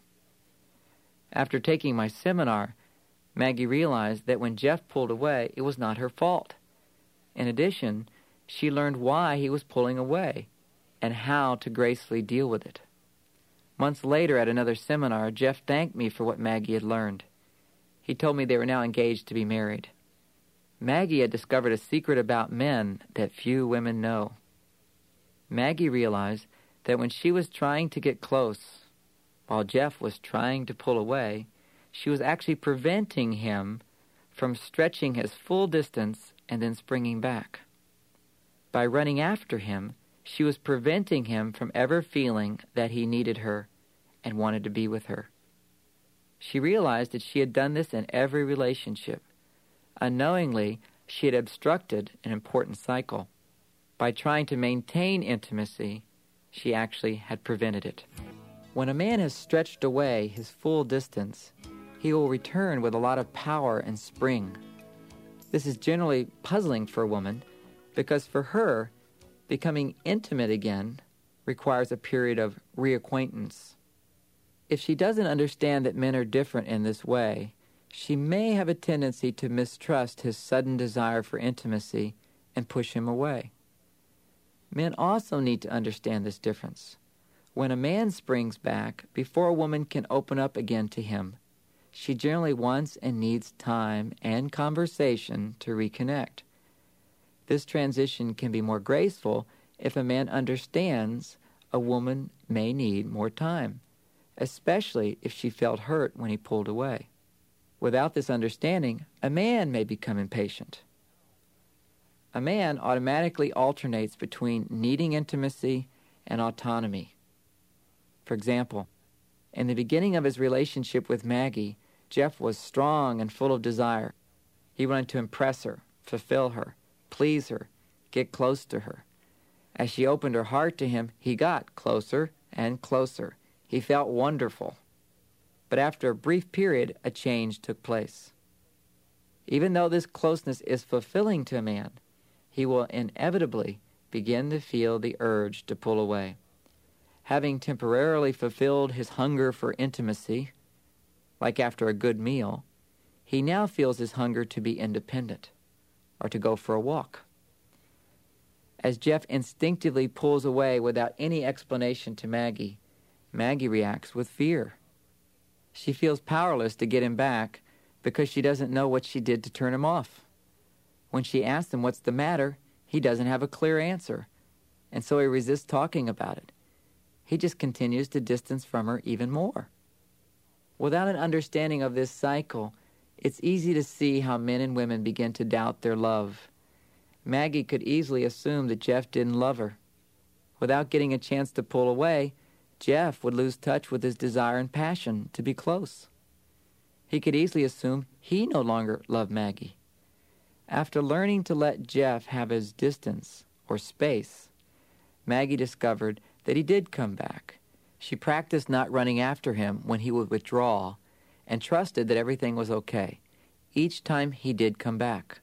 After taking my seminar, Maggie realized that when Jeff pulled away, it was not her fault. In addition, she learned why he was pulling away and how to gracefully deal with it. Months later at another seminar, Jeff thanked me for what Maggie had learned. He told me they were now engaged to be married. Maggie had discovered a secret about men that few women know. Maggie realized that when she was trying to get close, while Jeff was trying to pull away, she was actually preventing him from stretching his full distance and then springing back. By running after him, she was preventing him from ever feeling that he needed her and wanted to be with her. She realized that she had done this in every relationship. Unknowingly, she had obstructed an important cycle. By trying to maintain intimacy, she actually had prevented it. When a man has stretched away his full distance, he will return with a lot of power and spring. This is generally puzzling for a woman because for her, becoming intimate again requires a period of reacquaintance. If she doesn't understand that men are different in this way, she may have a tendency to mistrust his sudden desire for intimacy and push him away. Men also need to understand this difference. When a man springs back before a woman can open up again to him, she generally wants and needs time and conversation to reconnect. This transition can be more graceful if a man understands a woman may need more time, especially if she felt hurt when he pulled away. Without this understanding, a man may become impatient. A man automatically alternates between needing intimacy and autonomy. For example, in the beginning of his relationship with Maggie, Jeff was strong and full of desire. He wanted to impress her, fulfill her, please her, get close to her. As she opened her heart to him, he got closer and closer. He felt wonderful. But after a brief period, a change took place. Even though this closeness is fulfilling to a man, he will inevitably begin to feel the urge to pull away. Having temporarily fulfilled his hunger for intimacy, like after a good meal, he now feels his hunger to be independent or to go for a walk. As Jeff instinctively pulls away without any explanation to Maggie, Maggie reacts with fear. She feels powerless to get him back because she doesn't know what she did to turn him off. When she asks him what's the matter, he doesn't have a clear answer, and so he resists talking about it. He just continues to distance from her even more. Without an understanding of this cycle, it's easy to see how men and women begin to doubt their love. Maggie could easily assume that Jeff didn't love her. Without getting a chance to pull away, Jeff would lose touch with his desire and passion to be close. He could easily assume he no longer loved Maggie. After learning to let Jeff have his distance or space, Maggie discovered that he did come back. She practiced not running after him when he would withdraw and trusted that everything was okay. Each time he did come back.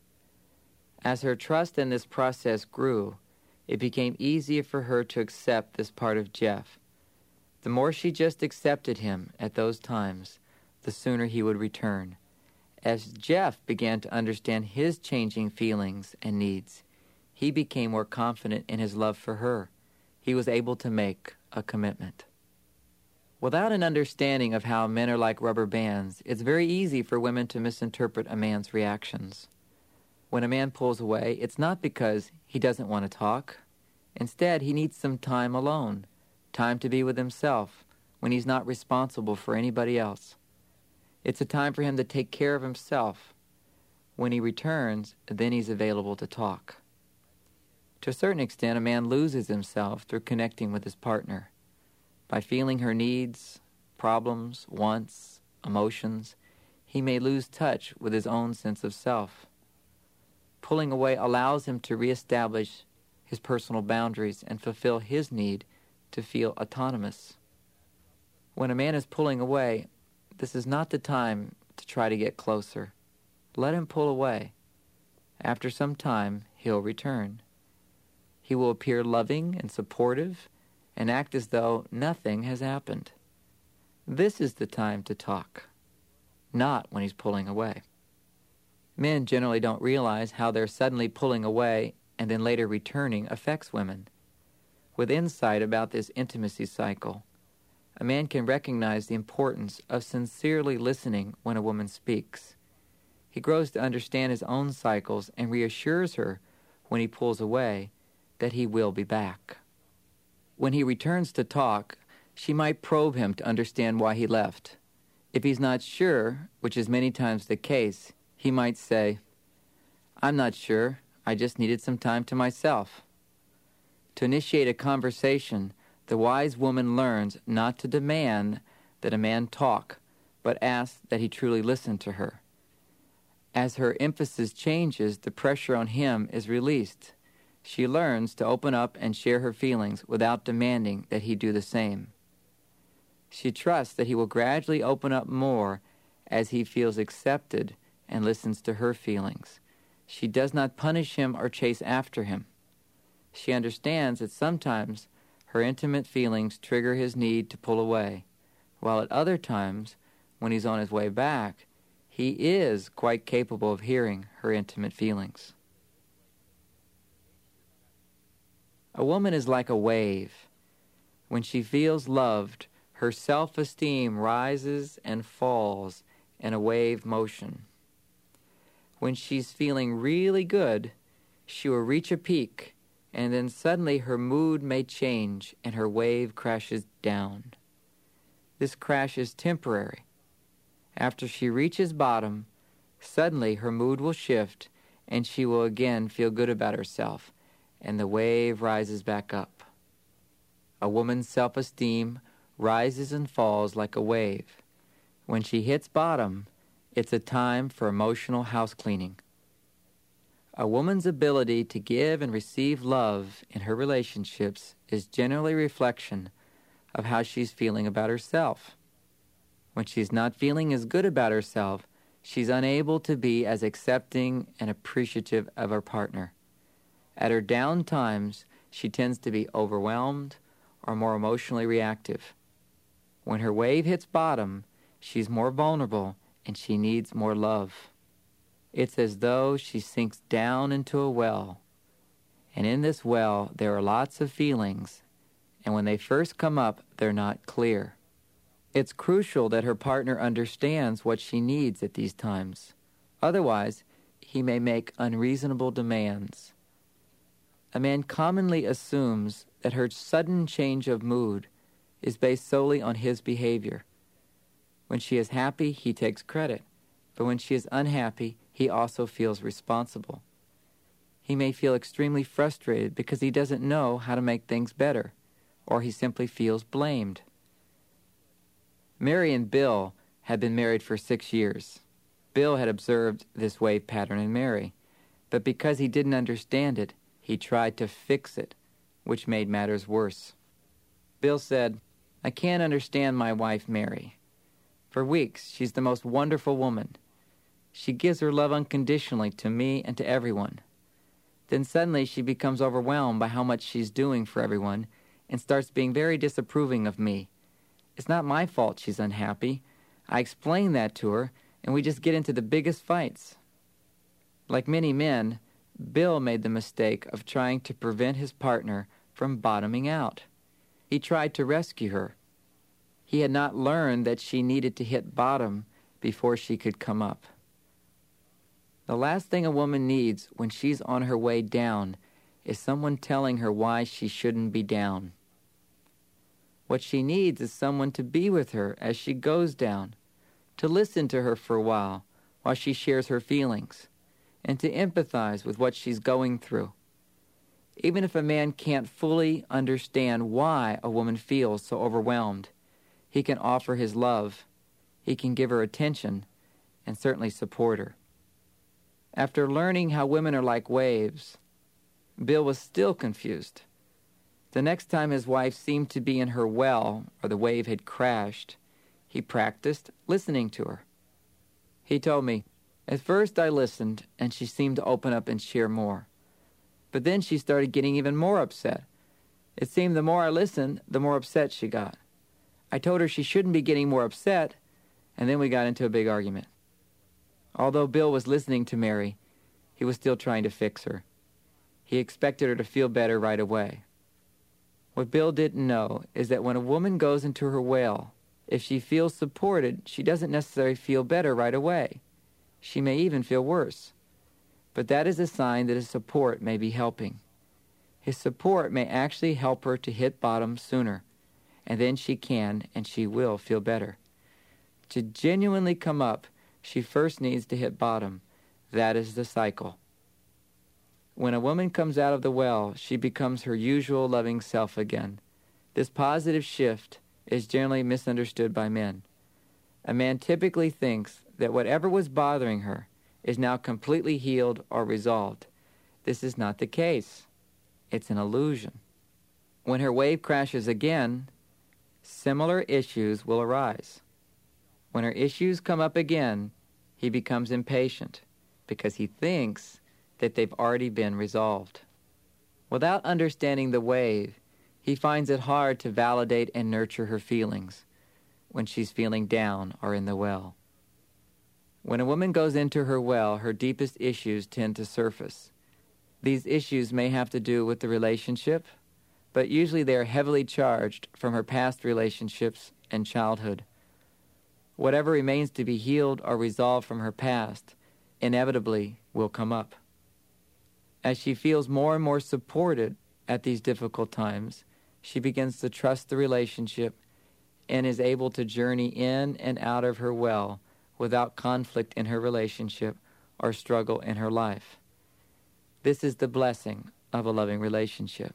As her trust in this process grew, it became easier for her to accept this part of Jeff. The more she just accepted him at those times, the sooner he would return. As Jeff began to understand his changing feelings and needs, he became more confident in his love for her. He was able to make a commitment. Without an understanding of how men are like rubber bands, it's very easy for women to misinterpret a man's reactions. When a man pulls away, it's not because he doesn't want to talk. Instead, he needs some time alone, time to be with himself, when he's not responsible for anybody else. It's a time for him to take care of himself. When he returns, then he's available to talk. To a certain extent, a man loses himself through connecting with his partner. By feeling her needs, problems, wants, emotions, he may lose touch with his own sense of self. Pulling away allows him to reestablish his personal boundaries and fulfill his need to feel autonomous. When a man is pulling away, this is not the time to try to get closer. Let him pull away. After some time, he'll return. He will appear loving and supportive and act as though nothing has happened. This is the time to talk, not when he's pulling away. Men generally don't realize how their suddenly pulling away and then later returning affects women. With insight about this intimacy cycle, a man can recognize the importance of sincerely listening when a woman speaks. He grows to understand his own cycles and reassures her when he pulls away that he will be back. When he returns to talk, she might probe him to understand why he left. If he's not sure, which is many times the case, he might say, "I'm not sure, I just needed some time to myself." To initiate a conversation, the wise woman learns not to demand that a man talk, but asks that he truly listen to her. As her emphasis changes, the pressure on him is released. She learns to open up and share her feelings without demanding that he do the same. She trusts that he will gradually open up more as he feels accepted and listens to her feelings. She does not punish him or chase after him. She understands that sometimes her intimate feelings trigger his need to pull away, while at other times, when he's on his way back, he is quite capable of hearing her intimate feelings. A woman is like a wave. When she feels loved, her self-esteem rises and falls in a wave motion. When she's feeling really good, she will reach a peak, and then suddenly her mood may change and her wave crashes down. This crash is temporary. After she reaches bottom, suddenly her mood will shift and she will again feel good about herself, and the wave rises back up. A woman's self-esteem rises and falls like a wave. When she hits bottom, it's a time for emotional house cleaning. A woman's ability to give and receive love in her relationships is generally a reflection of how she's feeling about herself. When she's not feeling as good about herself, she's unable to be as accepting and appreciative of her partner. At her down times, she tends to be overwhelmed or more emotionally reactive. When her wave hits bottom, she's more vulnerable and she needs more love. It's as though she sinks down into a well. And in this well, there are lots of feelings, and when they first come up, they're not clear. It's crucial that her partner understands what she needs at these times. Otherwise, he may make unreasonable demands. A man commonly assumes that her sudden change of mood is based solely on his behavior. When she is happy, he takes credit, but when she is unhappy, he also feels responsible. He may feel extremely frustrated because he doesn't know how to make things better, or he simply feels blamed. Mary and Bill had been married for six years. Bill had observed this wave pattern in Mary, but because he didn't understand it, he tried to fix it, which made matters worse. Bill said, "I can't understand my wife, Mary. For weeks, she's the most wonderful woman. She gives her love unconditionally to me and to everyone. Then suddenly she becomes overwhelmed by how much she's doing for everyone and starts being very disapproving of me. It's not my fault she's unhappy. I explain that to her, and we just get into the biggest fights. Like many men, Bill made the mistake of trying to prevent his partner from bottoming out. He tried to rescue her. He had not learned that she needed to hit bottom before she could come up. The last thing a woman needs when she's on her way down is someone telling her why she shouldn't be down. What she needs is someone to be with her as she goes down, to listen to her for a while while she shares her feelings, and to empathize with what she's going through. Even if a man can't fully understand why a woman feels so overwhelmed, he can offer his love, he can give her attention, and certainly support her. After learning how women are like waves, Bill was still confused. The next time his wife seemed to be in her well or the wave had crashed, he practiced listening to her. He told me, "At first I listened and she seemed to open up and share more. But then she started getting even more upset. It seemed the more I listened, the more upset she got. I told her she shouldn't be getting more upset, and then we got into a big argument." Although Bill was listening to Mary, he was still trying to fix her. He expected her to feel better right away. What Bill didn't know is that when a woman goes into her well, if she feels supported, she doesn't necessarily feel better right away. She may even feel worse. But that is a sign that his support may be helping. His support may actually help her to hit bottom sooner, and then she can and she will feel better. To genuinely come up, she first needs to hit bottom. That is the cycle. When a woman comes out of the well, she becomes her usual loving self again. This positive shift is generally misunderstood by men. A man typically thinks that whatever was bothering her is now completely healed or resolved. This is not the case. It's an illusion. When her wave crashes again, similar issues will arise. When her issues come up again, he becomes impatient because he thinks that they've already been resolved. Without understanding the wave, he finds it hard to validate and nurture her feelings when she's feeling down or in the well. When a woman goes into her well, her deepest issues tend to surface. These issues may have to do with the relationship, but usually they are heavily charged from her past relationships and childhood. Whatever remains to be healed or resolved from her past inevitably will come up. As she feels more and more supported at these difficult times, she begins to trust the relationship and is able to journey in and out of her well without conflict in her relationship or struggle in her life. This is the blessing of a loving relationship.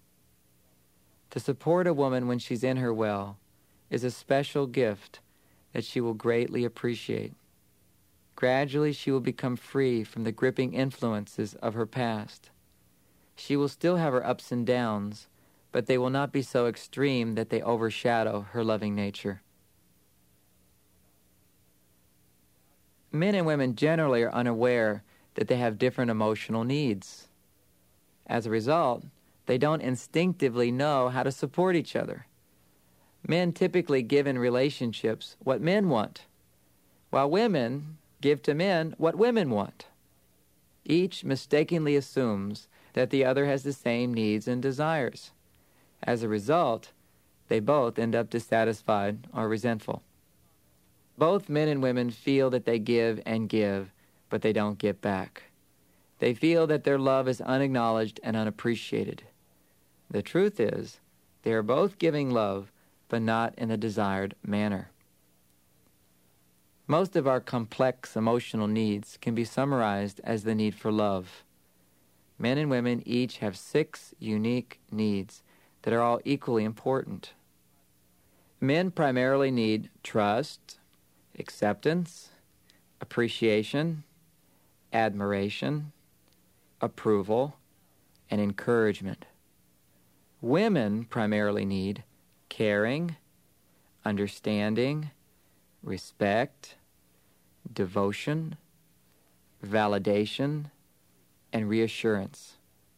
To support a woman when she's in her well is a special gift that she will greatly appreciate. Gradually, she will become free from the gripping influences of her past. She will still have her ups and downs, but they will not be so extreme that they overshadow her loving nature. Men and women generally are unaware that they have different emotional needs. As a result, they don't instinctively know how to support each other. Men typically give in relationships what men want, while women give to men what women want. Each mistakenly assumes that the other has the same needs and desires. As a result, they both end up dissatisfied or resentful. Both men and women feel that they give and give, but they don't get back. They feel that their love is unacknowledged and unappreciated. The truth is, they are both giving love, but not in the desired manner. Most of our complex emotional needs can be summarized as the need for love. Men and women each have six unique needs that are all equally important. Men primarily need trust, acceptance, appreciation, admiration, approval, and encouragement. Women primarily need caring, understanding, respect, devotion, validation, and reassurance.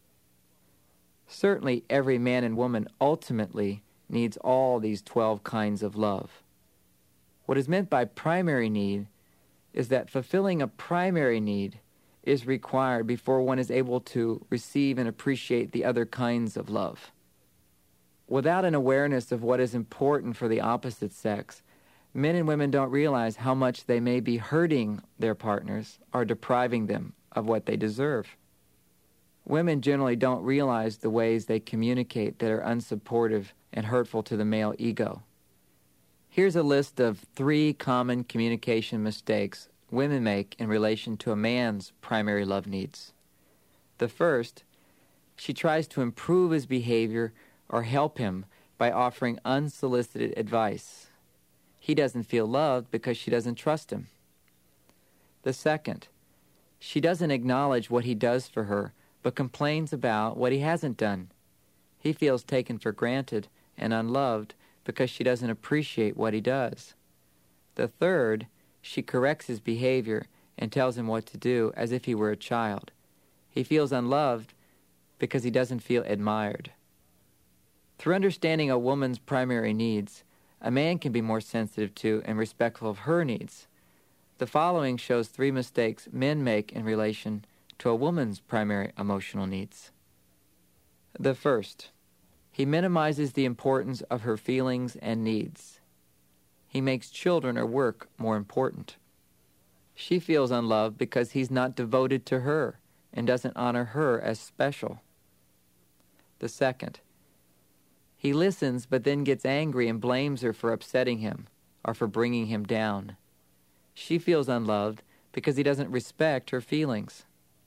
Certainly, every man and woman ultimately needs all these twelve kinds of love. What is meant by primary need is that fulfilling a primary need is required before one is able to receive and appreciate the other kinds of love. Without an awareness of what is important for the opposite sex, men and women don't realize how much they may be hurting their partners or depriving them of what they deserve. Women generally don't realize the ways they communicate that are unsupportive and hurtful to the male ego. Here's a list of three common communication mistakes women make in relation to a man's primary love needs. The first, she tries to improve his behavior or help him by offering unsolicited advice. He doesn't feel loved because she doesn't trust him. The second, she doesn't acknowledge what he does for her, but complains about what he hasn't done. He feels taken for granted and unloved because she doesn't appreciate what he does. The third, she corrects his behavior and tells him what to do as if he were a child. He feels unloved because he doesn't feel admired. Through understanding a woman's primary needs, a man can be more sensitive to and respectful of her needs. The following shows three mistakes men make in relation to a woman's primary emotional needs. The first, he minimizes the importance of her feelings and needs. He makes children or work more important. She feels unloved because he's not devoted to her and doesn't honor her as special. The second, he listens but then gets angry and blames her for upsetting him or for bringing him down. She feels unloved because he doesn't respect her feelings.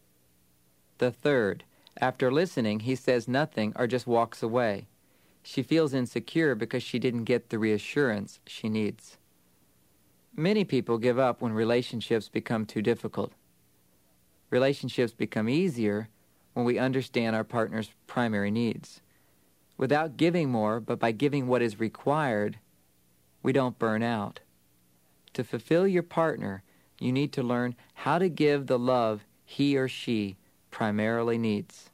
The third, after listening, he says nothing or just walks away. She feels insecure because she didn't get the reassurance she needs. Many people give up when relationships become too difficult. Relationships become easier when we understand our partner's primary needs. Without giving more, but by giving what is required, we don't burn out. To fulfill your partner, you need to learn how to give the love he or she primarily needs.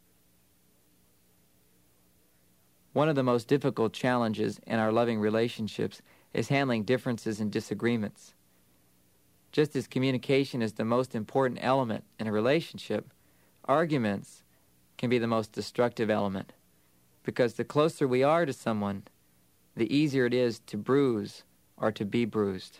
One of the most difficult challenges in our loving relationships is handling differences and disagreements. Just as communication is the most important element in a relationship, arguments can be the most destructive element, because the closer we are to someone, the easier it is to bruise or to be bruised.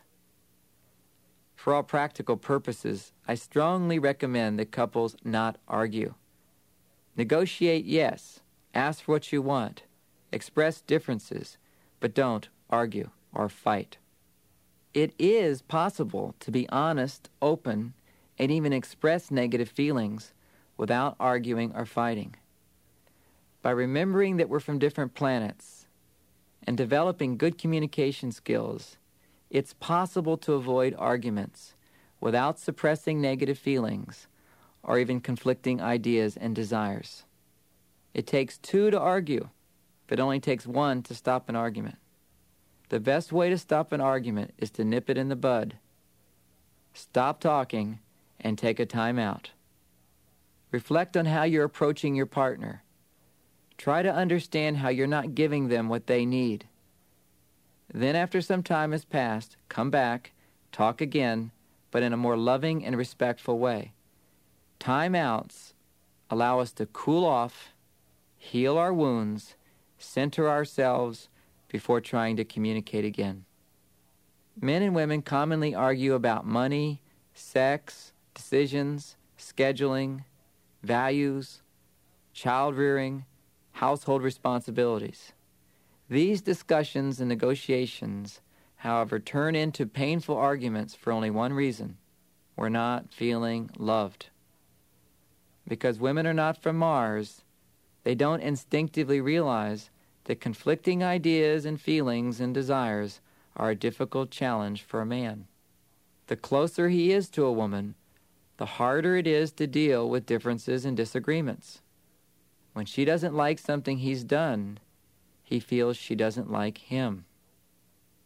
For all practical purposes, I strongly recommend that couples not argue. Negotiate, yes. Ask for what you want. Express differences, but don't argue or fight. It is possible to be honest, open, and even express negative feelings without arguing or fighting. By remembering that we're from different planets and developing good communication skills, it's possible to avoid arguments without suppressing negative feelings or even conflicting ideas and desires. It takes two to argue, but it only takes one to stop an argument. The best way to stop an argument is to nip it in the bud. Stop talking and take a time out. Reflect on how you're approaching your partner. Try to understand how you're not giving them what they need. Then after some time has passed, come back, talk again, but in a more loving and respectful way. Time-outs allow us to cool off, heal our wounds, center ourselves before trying to communicate again. Men and women commonly argue about money, sex, decisions, scheduling, values, child-rearing, household responsibilities. These discussions and negotiations, however, turn into painful arguments for only one reason: we're not feeling loved. Because women are not from Mars, they don't instinctively realize that conflicting ideas and feelings and desires are a difficult challenge for a man. The closer he is to a woman, the harder it is to deal with differences and disagreements. When she doesn't like something he's done, he feels she doesn't like him.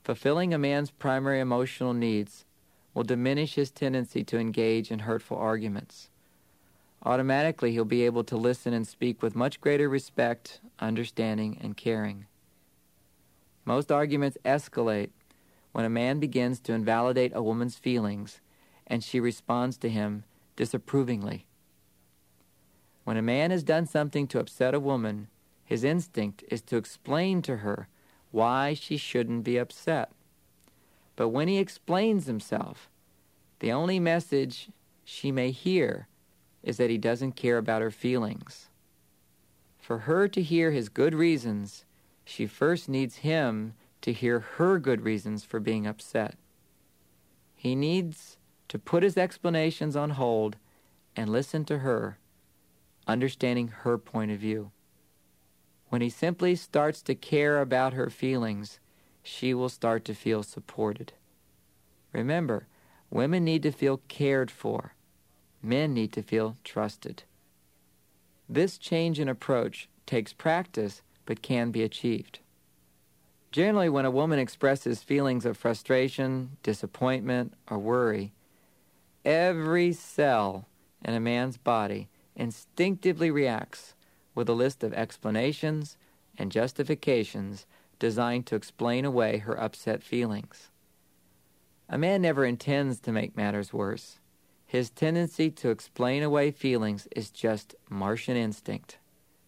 Fulfilling a man's primary emotional needs will diminish his tendency to engage in hurtful arguments. Automatically, he'll be able to listen and speak with much greater respect, understanding, and caring. Most arguments escalate when a man begins to invalidate a woman's feelings and she responds to him disapprovingly. When a man has done something to upset a woman, his instinct is to explain to her why she shouldn't be upset. But when he explains himself, the only message she may hear is that he doesn't care about her feelings. For her to hear his good reasons, she first needs him to hear her good reasons for being upset. He needs to put his explanations on hold and listen to her, understanding her point of view. When he simply starts to care about her feelings, she will start to feel supported. Remember, women need to feel cared for. Men need to feel trusted. This change in approach takes practice but can be achieved. Generally, when a woman expresses feelings of frustration, disappointment, or worry, every cell in a man's body instinctively reacts with a list of explanations and justifications designed to explain away her upset feelings. A man never intends to make matters worse. His tendency to explain away feelings is just Martian instinct.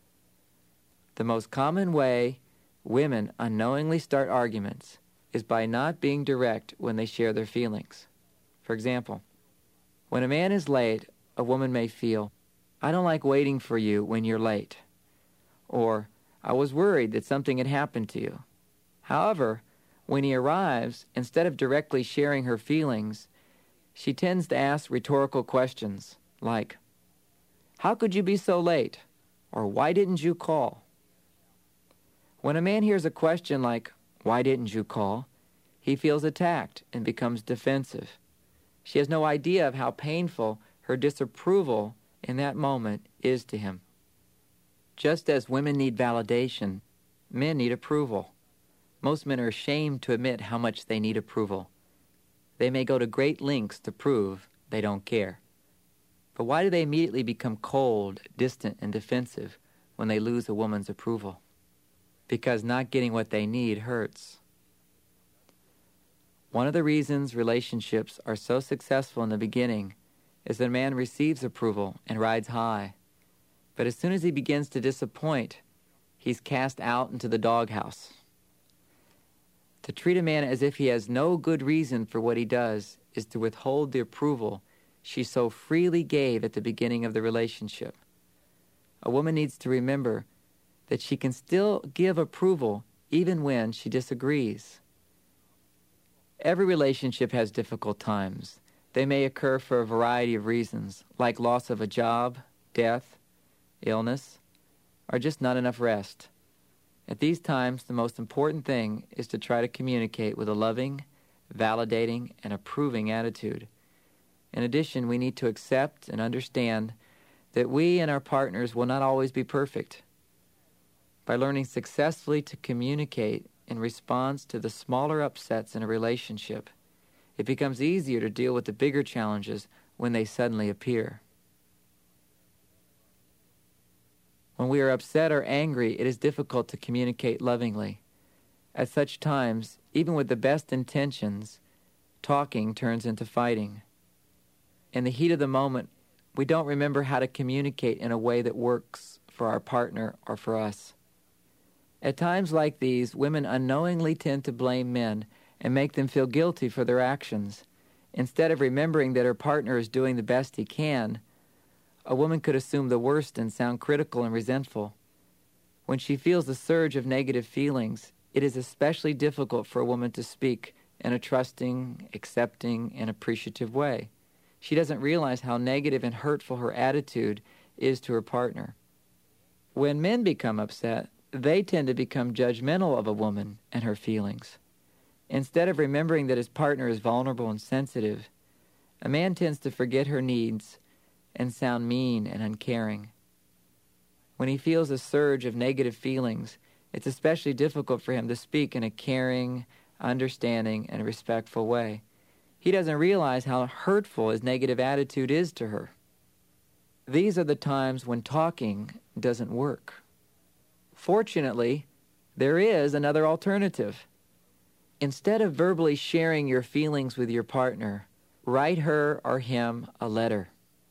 The most common way women unknowingly start arguments is by not being direct when they share their feelings. For example, when a man is late, a woman may feel, "I don't like waiting for you when you're late," or "I was worried that something had happened to you." However, when he arrives, instead of directly sharing her feelings, she tends to ask rhetorical questions like, "How could you be so late?" or "Why didn't you call?" When a man hears a question like, "Why didn't you call?" he feels attacked and becomes defensive. She has no idea of how painful her disapproval in that moment is to him. Just as women need validation, men need approval. Most men are ashamed to admit how much they need approval. They may go to great lengths to prove they don't care. But why do they immediately become cold, distant, and defensive when they lose a woman's approval? Because not getting what they need hurts. One of the reasons relationships are so successful in the beginning is that a man receives approval and rides high. But as soon as he begins to disappoint, he's cast out into the doghouse. To treat a man as if he has no good reason for what he does is to withhold the approval she so freely gave at the beginning of the relationship. A woman needs to remember that she can still give approval even when she disagrees. Every relationship has difficult times. They may occur for a variety of reasons, like loss of a job, death, illness, or just not enough rest. At these times, the most important thing is to try to communicate with a loving, validating, and approving attitude. In addition, we need to accept and understand that we and our partners will not always be perfect. By learning successfully to communicate in response to the smaller upsets in a relationship, it becomes easier to deal with the bigger challenges when they suddenly appear. When we are upset or angry, it is difficult to communicate lovingly. At such times, even with the best intentions, talking turns into fighting. In the heat of the moment, we don't remember how to communicate in a way that works for our partner or for us. At times like these, women unknowingly tend to blame men and make them feel guilty for their actions. Instead of remembering that her partner is doing the best he can, a woman could assume the worst and sound critical and resentful. When she feels the surge of negative feelings, it is especially difficult for a woman to speak in a trusting, accepting, and appreciative way. She doesn't realize how negative and hurtful her attitude is to her partner. When men become upset, they tend to become judgmental of a woman and her feelings. Instead of remembering that his partner is vulnerable and sensitive, a man tends to forget her needs and sound mean and uncaring. When he feels a surge of negative feelings, it's especially difficult for him to speak in a caring, understanding, and respectful way. He doesn't realize how hurtful his negative attitude is to her. These are the times when talking doesn't work. Fortunately, there is another alternative. Instead of verbally sharing your feelings with your partner, write her or him a letter.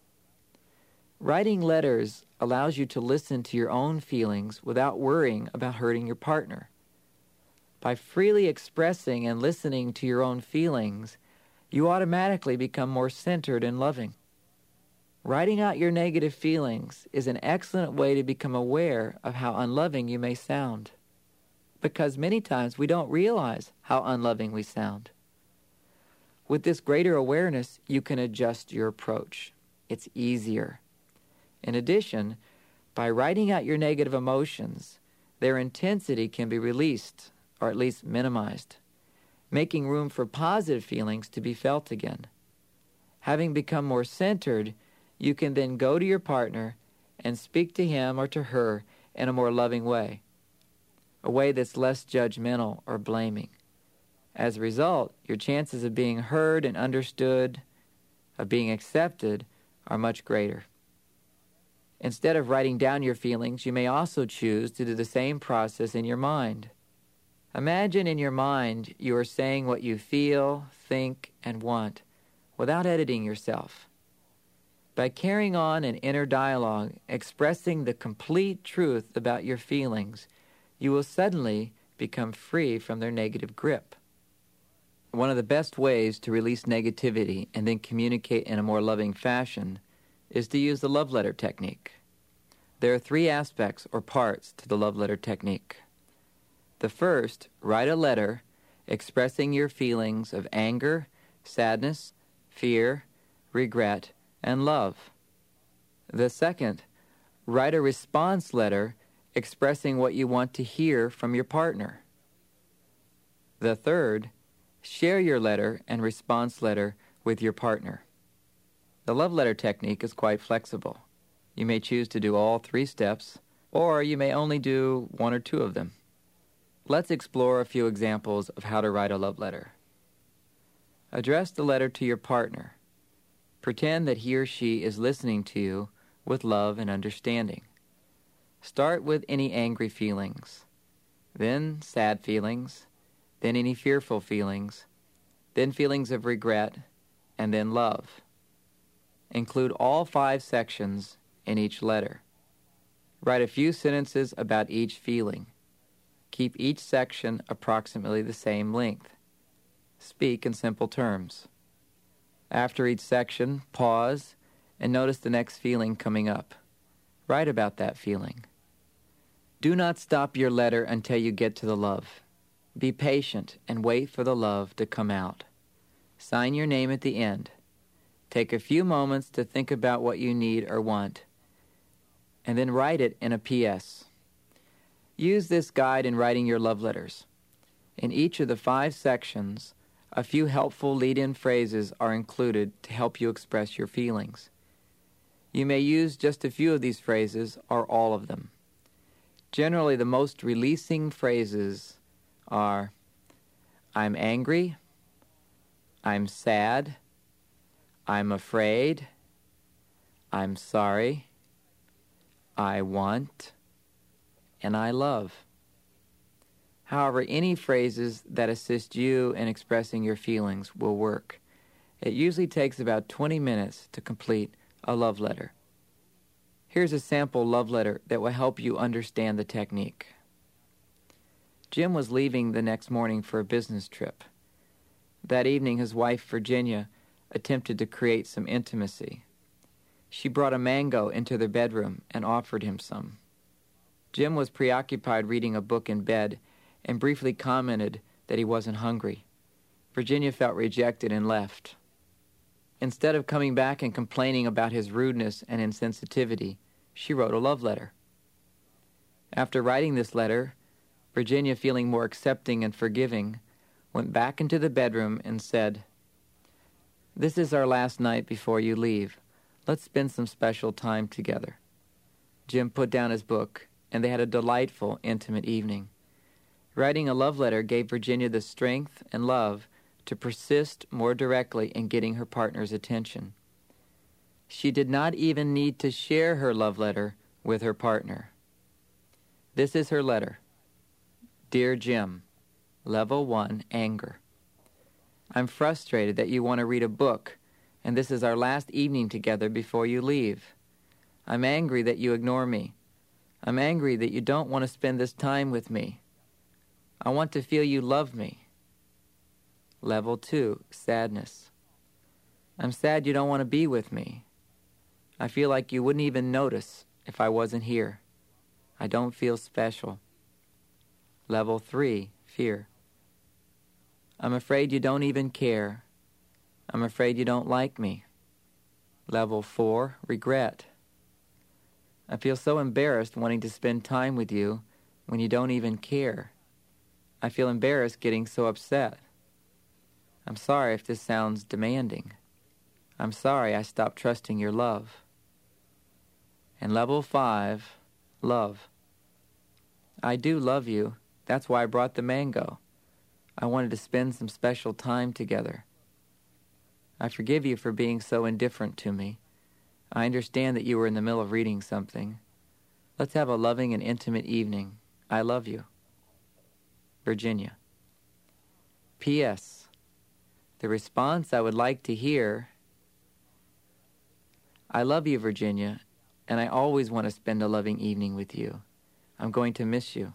Writing letters allows you to listen to your own feelings without worrying about hurting your partner. By freely expressing and listening to your own feelings, you automatically become more centered and loving. Writing out your negative feelings is an excellent way to become aware of how unloving you may sound, because many times we don't realize how unloving we sound. With this greater awareness, you can adjust your approach. It's easier. In addition, by writing out your negative emotions, their intensity can be released, or at least minimized, making room for positive feelings to be felt again. Having become more centered, you can then go to your partner and speak to him or to her in a more loving way, a way that's less judgmental or blaming. As a result, your chances of being heard and understood, of being accepted, are much greater. Instead of writing down your feelings, you may also choose to do the same process in your mind. Imagine in your mind you are saying what you feel, think, and want without editing yourself. By carrying on an inner dialogue, expressing the complete truth about your feelings, you will suddenly become free from their negative grip. One of the best ways to release negativity and then communicate in a more loving fashion is to use the love letter technique. There are three aspects or parts to the love letter technique. The first, write a letter expressing your feelings of anger, sadness, fear, regret, and love. The second, write a response letter expressing what you want to hear from your partner. The third, share your letter and response letter with your partner. The love letter technique is quite flexible. You may choose to do all three steps, or you may only do one or two of them. Let's explore a few examples of how to write a love letter. Address the letter to your partner. Pretend that he or she is listening to you with love and understanding. Start with any angry feelings, then sad feelings, then any fearful feelings, then feelings of regret, and then love. Include all five sections in each letter. Write a few sentences about each feeling. Keep each section approximately the same length. Speak in simple terms. After each section, pause and notice the next feeling coming up. Write about that feeling. Do not stop your letter until you get to the love. Be patient and wait for the love to come out. Sign your name at the end. Take a few moments to think about what you need or want, and then write it in a P S. Use this guide in writing your love letters. In each of the five sections, a few helpful lead-in phrases are included to help you express your feelings. You may use just a few of these phrases or all of them. Generally, the most releasing phrases are, I'm angry, I'm sad, I'm afraid, I'm sorry, I want, and I love. However, any phrases that assist you in expressing your feelings will work. It usually takes about twenty minutes to complete a love letter. Here's a sample love letter that will help you understand the technique. Jim was leaving the next morning for a business trip. That evening, his wife, Virginia, attempted to create some intimacy. She brought a mango into their bedroom and offered him some. Jim was preoccupied reading a book in bed and briefly commented that he wasn't hungry. Virginia felt rejected and left. Instead of coming back and complaining about his rudeness and insensitivity, she wrote a love letter. After writing this letter, Virginia, feeling more accepting and forgiving, went back into the bedroom and said, "This is our last night before you leave. Let's spend some special time together." Jim put down his book, and they had a delightful, intimate evening. Writing a love letter gave Virginia the strength and love to persist more directly in getting her partner's attention. She did not even need to share her love letter with her partner. This is her letter. Dear Jim, Level one, Anger. I'm frustrated that you want to read a book, and this is our last evening together before you leave. I'm angry that you ignore me. I'm angry that you don't want to spend this time with me. I want to feel you love me. Level two, Sadness. I'm sad you don't want to be with me. I feel like you wouldn't even notice if I wasn't here. I don't feel special. Level three, Fear. I'm afraid you don't even care. I'm afraid you don't like me. Level four, Regret. I feel so embarrassed wanting to spend time with you when you don't even care. I feel embarrassed getting so upset. I'm sorry if this sounds demanding. I'm sorry I stopped trusting your love. And level five, Love. I do love you. That's why I brought the mango. I wanted to spend some special time together. I forgive you for being so indifferent to me. I understand that you were in the middle of reading something. Let's have a loving and intimate evening. I love you. Virginia. P S. The response I would like to hear: I love you, Virginia, and I always want to spend a loving evening with you. I'm going to miss you.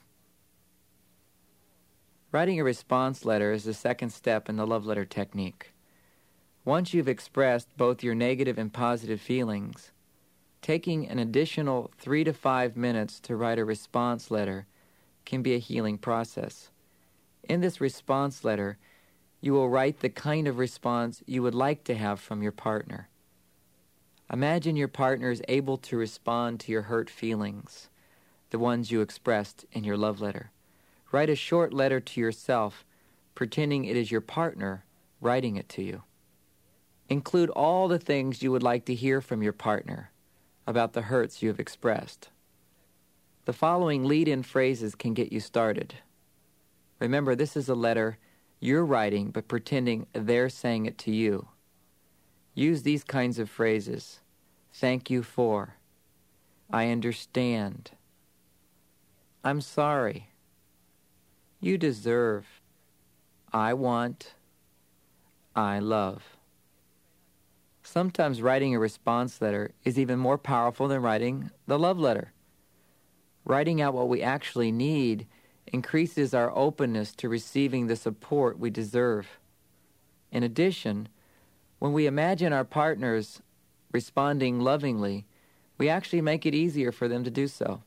Writing a response letter is the second step in the love letter technique. Once you've expressed both your negative and positive feelings, taking an additional three to five minutes to write a response letter can be a healing process. In this response letter, you will write the kind of response you would like to have from your partner. Imagine your partner is able to respond to your hurt feelings, the ones you expressed in your love letter. Write a short letter to yourself, pretending it is your partner writing it to you. Include all the things you would like to hear from your partner about the hurts you have expressed. The following lead-in phrases can get you started. Remember, this is a letter you're writing, but pretending they're saying it to you. Use these kinds of phrases. Thank you for. I understand. I'm sorry. You deserve. I want. I love. Sometimes writing a response letter is even more powerful than writing the love letter. Writing out what we actually need increases our openness to receiving the support we deserve. In addition, when we imagine our partners responding lovingly, we actually make it easier for them to do so.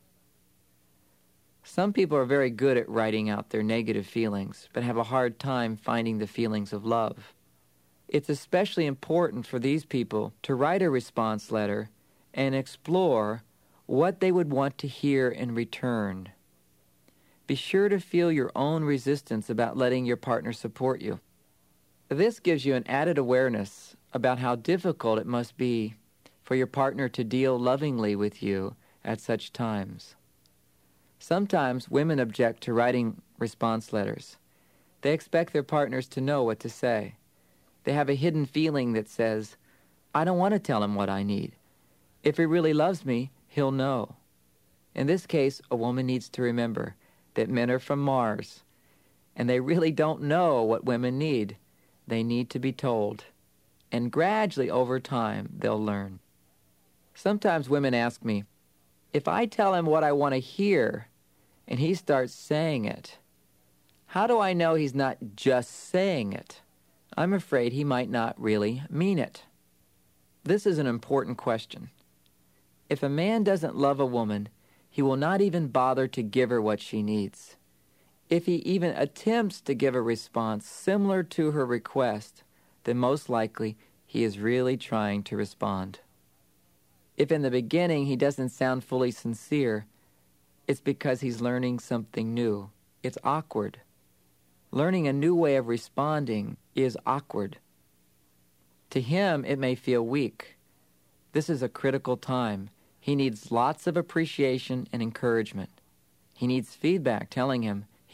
Some people are very good at writing out their negative feelings, but have a hard time finding the feelings of love. It's especially important for these people to write a response letter and explore what they would want to hear in return. Be sure to feel your own resistance about letting your partner support you. This gives you an added awareness about how difficult it must be for your partner to deal lovingly with you at such times. Sometimes women object to writing response letters. They expect their partners to know what to say. They have a hidden feeling that says, I don't want to tell him what I need. If he really loves me, he'll know. In this case, a woman needs to remember that men are from Mars, and they really don't know what women need. They need to be told. And gradually, over time, they'll learn. Sometimes women ask me, if I tell him what I want to hear, and he starts saying it, how do I know he's not just saying it? I'm afraid he might not really mean it. This is an important question. If a man doesn't love a woman, he will not even bother to give her what she needs. If he even attempts to give a response similar to her request, then most likely he is really trying to respond. If in the beginning he doesn't sound fully sincere, it's because he's learning something new. It's awkward. Learning a new way of responding is awkward. To him, it may feel weak. This is a critical time. He needs lots of appreciation and encouragement. He needs feedback telling him he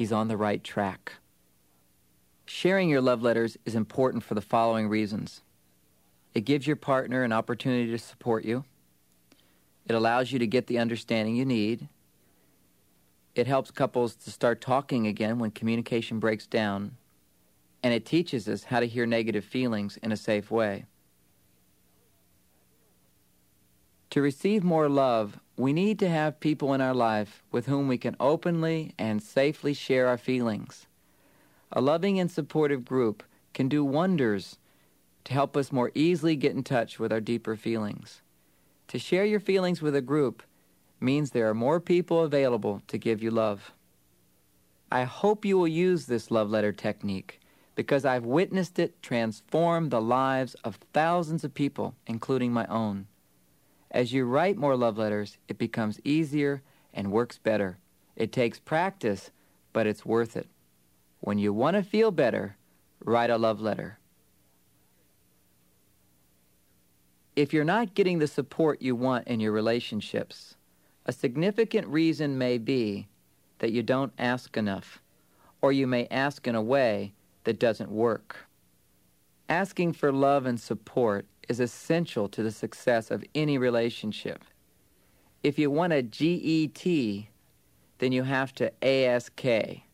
he's on the right track. Sharing your love letters is important for the following reasons. It gives your partner an opportunity to support you. It allows you to get the understanding you need. It helps couples to start talking again when communication breaks down. And it teaches us how to hear negative feelings in a safe way. To receive more love, we need to have people in our life with whom we can openly and safely share our feelings. A loving and supportive group can do wonders to help us more easily get in touch with our deeper feelings. To share your feelings with a group means there are more people available to give you love. I hope you will use this love letter technique because I've witnessed it transform the lives of thousands of people, including my own. As you write more love letters, it becomes easier and works better. It takes practice, but it's worth it. When you want to feel better, write a love letter. If you're not getting the support you want in your relationships, a significant reason may be that you don't ask enough, or you may ask in a way that doesn't work. Asking for love and support is essential to the success of any relationship. If you want a G E T, then you have to ask.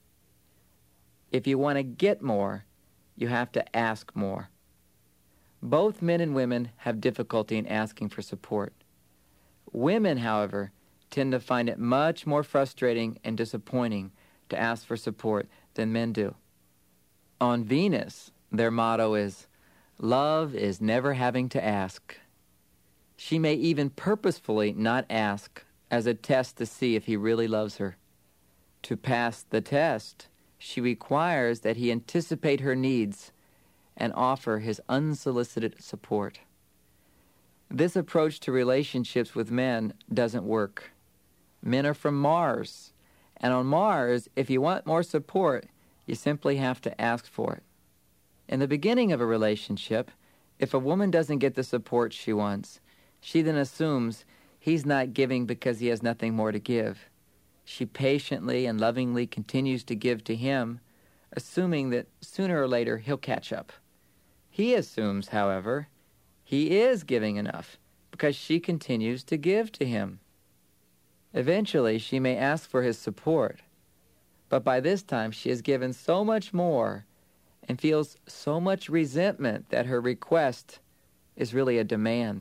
If you want to get more, you have to ask more. Both men and women have difficulty in asking for support. Women, however, tend to find it much more frustrating and disappointing to ask for support than men do. On Venus, their motto is, "Love is never having to ask." She may even purposefully not ask as a test to see if he really loves her. To pass the test, she requires that he anticipate her needs and offer his unsolicited support. This approach to relationships with men doesn't work. Men are from Mars, and on Mars, if you want more support, you simply have to ask for it. In the beginning of a relationship, if a woman doesn't get the support she wants, she then assumes he's not giving because he has nothing more to give. She patiently and lovingly continues to give to him, assuming that sooner or later he'll catch up. He assumes, however, he is giving enough because she continues to give to him. Eventually, she may ask for his support, but by this time she has given so much more and feels so much resentment that her request is really a demand.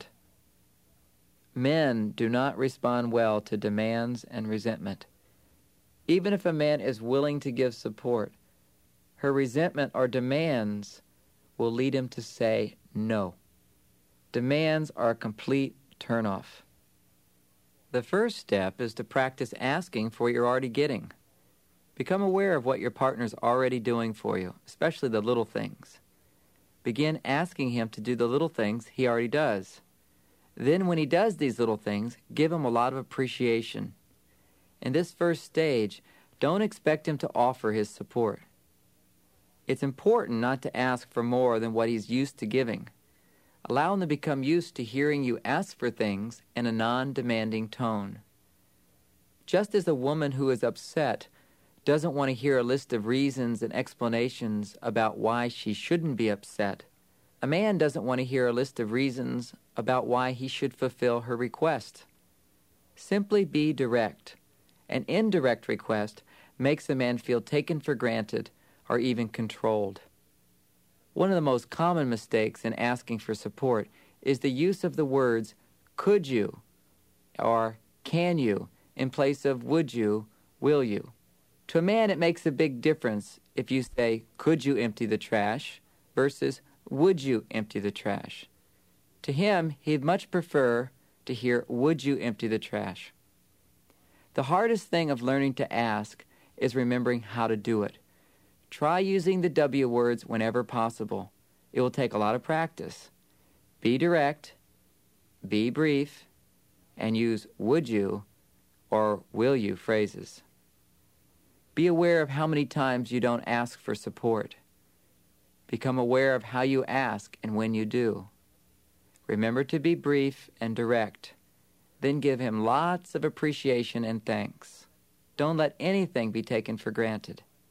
Men do not respond well to demands and resentment. Even if a man is willing to give support, her resentment or demands will lead him to say no. Demands are a complete turnoff. The first step is to practice asking for what you're already getting. Become aware of what your partner's already doing for you, especially the little things. Begin asking him to do the little things he already does. Then when he does these little things, give him a lot of appreciation. In this first stage, don't expect him to offer his support. It's important not to ask for more than what he's used to giving. Allow him to become used to hearing you ask for things in a non-demanding tone. Just as a woman who is upset doesn't want to hear a list of reasons and explanations about why she shouldn't be upset, a man doesn't want to hear a list of reasons about why he should fulfill her request. Simply be direct. An indirect request makes a man feel taken for granted or even controlled. One of the most common mistakes in asking for support is the use of the words "could you" or "can you" in place of "would you," "will you." To a man, it makes a big difference if you say, "Could you empty the trash?" versus "Would you empty the trash?" To him, he'd much prefer to hear, "Would you empty the trash?" The hardest thing of learning to ask is remembering how to do it. Try using the W words whenever possible. It will take a lot of practice. Be direct, be brief, and use "would you" or "will you" phrases. Be aware of how many times you don't ask for support. Become aware of how you ask and when you do. Remember to be brief and direct. Then give him lots of appreciation and thanks. Don't let anything be taken for granted.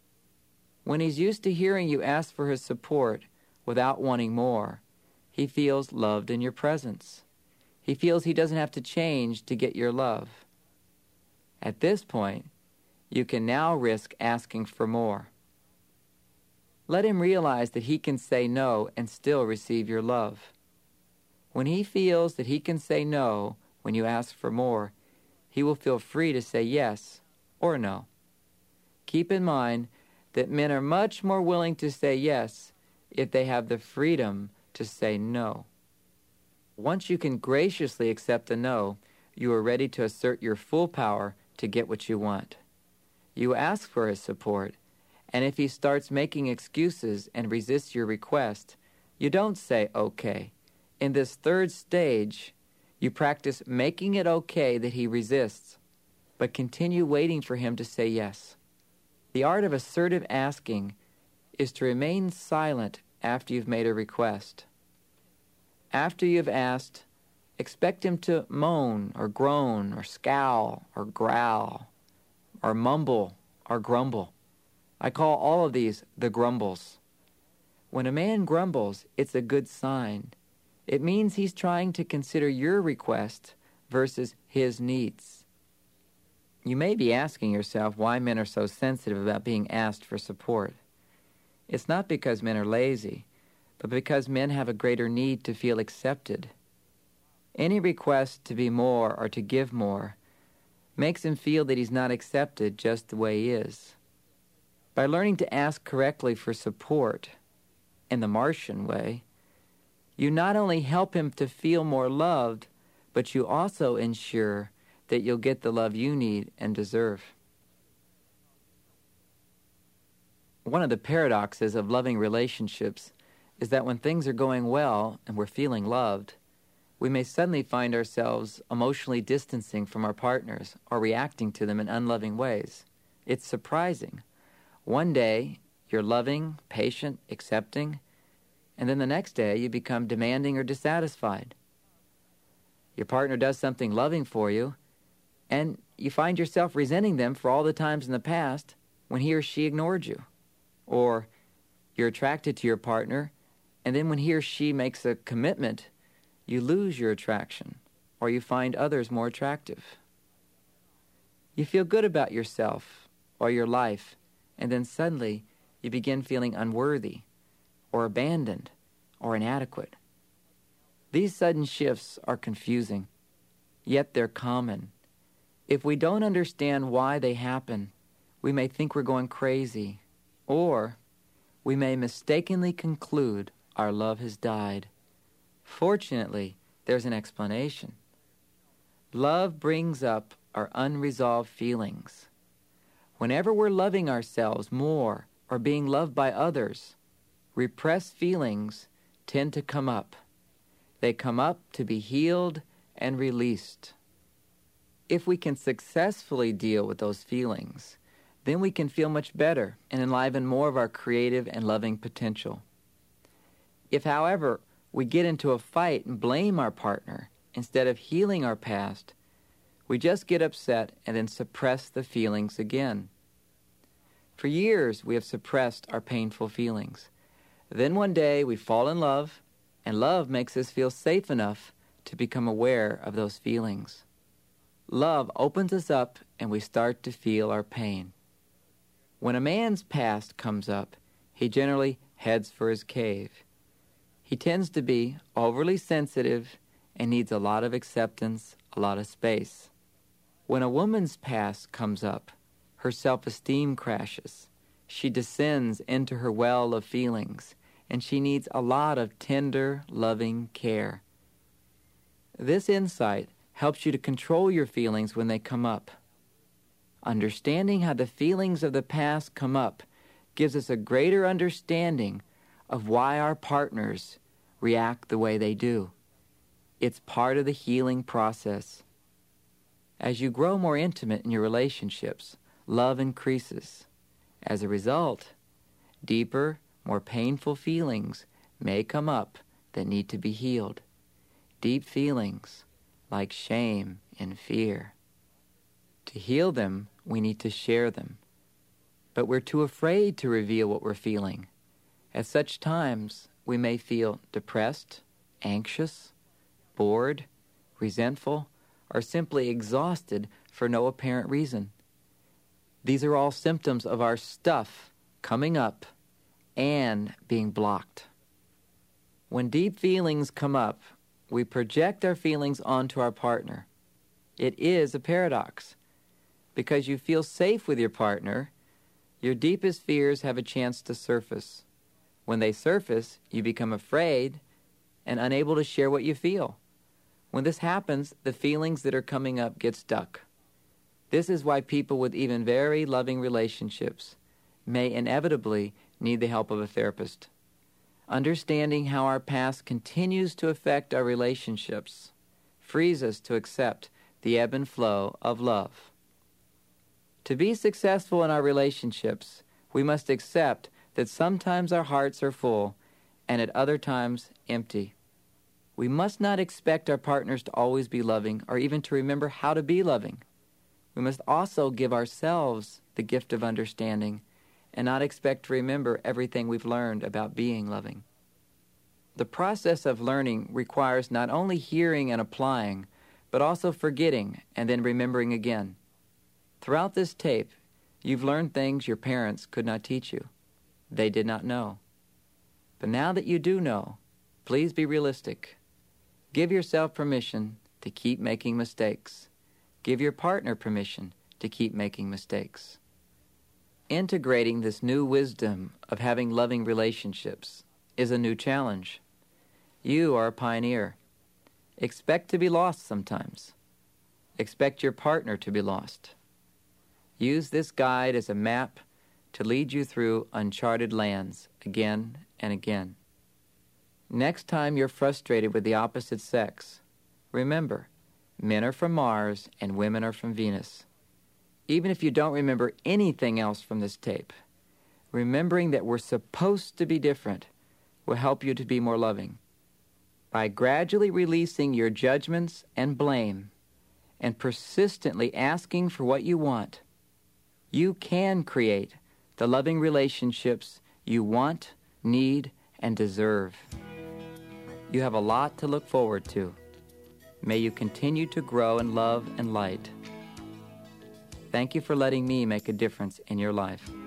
When he's used to hearing you ask for his support without wanting more, he feels loved in your presence. He feels he doesn't have to change to get your love. At this point, you can now risk asking for more. Let him realize that he can say no and still receive your love. When he feels that he can say no when you ask for more, he will feel free to say yes or no. Keep in mind that men are much more willing to say yes if they have the freedom to say no. Once you can graciously accept a no, you are ready to assert your full power to get what you want. You ask for his support, and if he starts making excuses and resists your request, you don't say okay. In this third stage, you practice making it okay that he resists, but continue waiting for him to say yes. The art of assertive asking is to remain silent after you've made a request. After you've asked, expect him to moan or groan or scowl or growl or mumble or grumble. I call all of these the grumbles. When a man grumbles, it's a good sign. It means he's trying to consider your request versus his needs. You may be asking yourself why men are so sensitive about being asked for support. It's not because men are lazy, but because men have a greater need to feel accepted. Any request to be more or to give more makes him feel that he's not accepted just the way he is. By learning to ask correctly for support, in the Martian way, you not only help him to feel more loved, but you also ensure that you'll get the love you need and deserve. One of the paradoxes of loving relationships is that when things are going well and we're feeling loved, we may suddenly find ourselves emotionally distancing from our partners or reacting to them in unloving ways. It's surprising. One day, you're loving, patient, accepting, and then the next day you become demanding or dissatisfied. Your partner does something loving for you, and you find yourself resenting them for all the times in the past when he or she ignored you. Or you're attracted to your partner, and then when he or she makes a commitment, you lose your attraction, or you find others more attractive. You feel good about yourself or your life, and then suddenly you begin feeling unworthy or abandoned or inadequate. These sudden shifts are confusing, yet they're common. If we don't understand why they happen, we may think we're going crazy, or we may mistakenly conclude our love has died. Fortunately, there's an explanation. Love brings up our unresolved feelings. Whenever we're loving ourselves more or being loved by others, repressed feelings tend to come up. They come up to be healed and released. If we can successfully deal with those feelings, then we can feel much better and enliven more of our creative and loving potential. If, however, we get into a fight and blame our partner instead of healing our past, we just get upset and then suppress the feelings again. For years, we have suppressed our painful feelings. Then one day, we fall in love, and love makes us feel safe enough to become aware of those feelings. Love opens us up, and we start to feel our pain. When a man's past comes up, he generally heads for his cave. He tends to be overly sensitive and needs a lot of acceptance, a lot of space. When a woman's past comes up, her self-esteem crashes. She descends into her well of feelings, and she needs a lot of tender, loving care. This insight helps you to control your feelings when they come up. Understanding how the feelings of the past come up gives us a greater understanding of why our partners react the way they do. It's part of the healing process. As you grow more intimate in your relationships, love increases. As a result, deeper, more painful feelings may come up that need to be healed. Deep feelings like shame and fear. To heal them, we need to share them. but we're too afraid to reveal what we're feeling. At such times, we may feel depressed, anxious, bored, resentful, or simply exhausted for no apparent reason. These are all symptoms of our stuff coming up and being blocked. When deep feelings come up, we project our feelings onto our partner. It is a paradox. Because you feel safe with your partner, your deepest fears have a chance to surface. When they surface, you become afraid and unable to share what you feel. When this happens, the feelings that are coming up get stuck. This is why people with even very loving relationships may inevitably need the help of a therapist. Understanding how our past continues to affect our relationships frees us to accept the ebb and flow of love. To be successful in our relationships, we must accept that sometimes our hearts are full and at other times empty. We must not expect our partners to always be loving or even to remember how to be loving. We must also give ourselves the gift of understanding and not expect to remember everything we've learned about being loving. The process of learning requires not only hearing and applying, but also forgetting and then remembering again. Throughout this tape, you've learned things your parents could not teach you. They did not know. But now that you do know, please be realistic. Give yourself permission to keep making mistakes. Give your partner permission to keep making mistakes. Integrating this new wisdom of having loving relationships is a new challenge. You are a pioneer. Expect to be lost sometimes. Expect your partner to be lost. Use this guide as a map to lead you through uncharted lands again and again. Next time you're frustrated with the opposite sex, remember, men are from Mars and women are from Venus. Even if you don't remember anything else from this tape, remembering that we're supposed to be different will help you to be more loving. By gradually releasing your judgments and blame and persistently asking for what you want, you can create the loving relationships you want, need, and deserve. You have a lot to look forward to. May you continue to grow in love and light. Thank you for letting me make a difference in your life.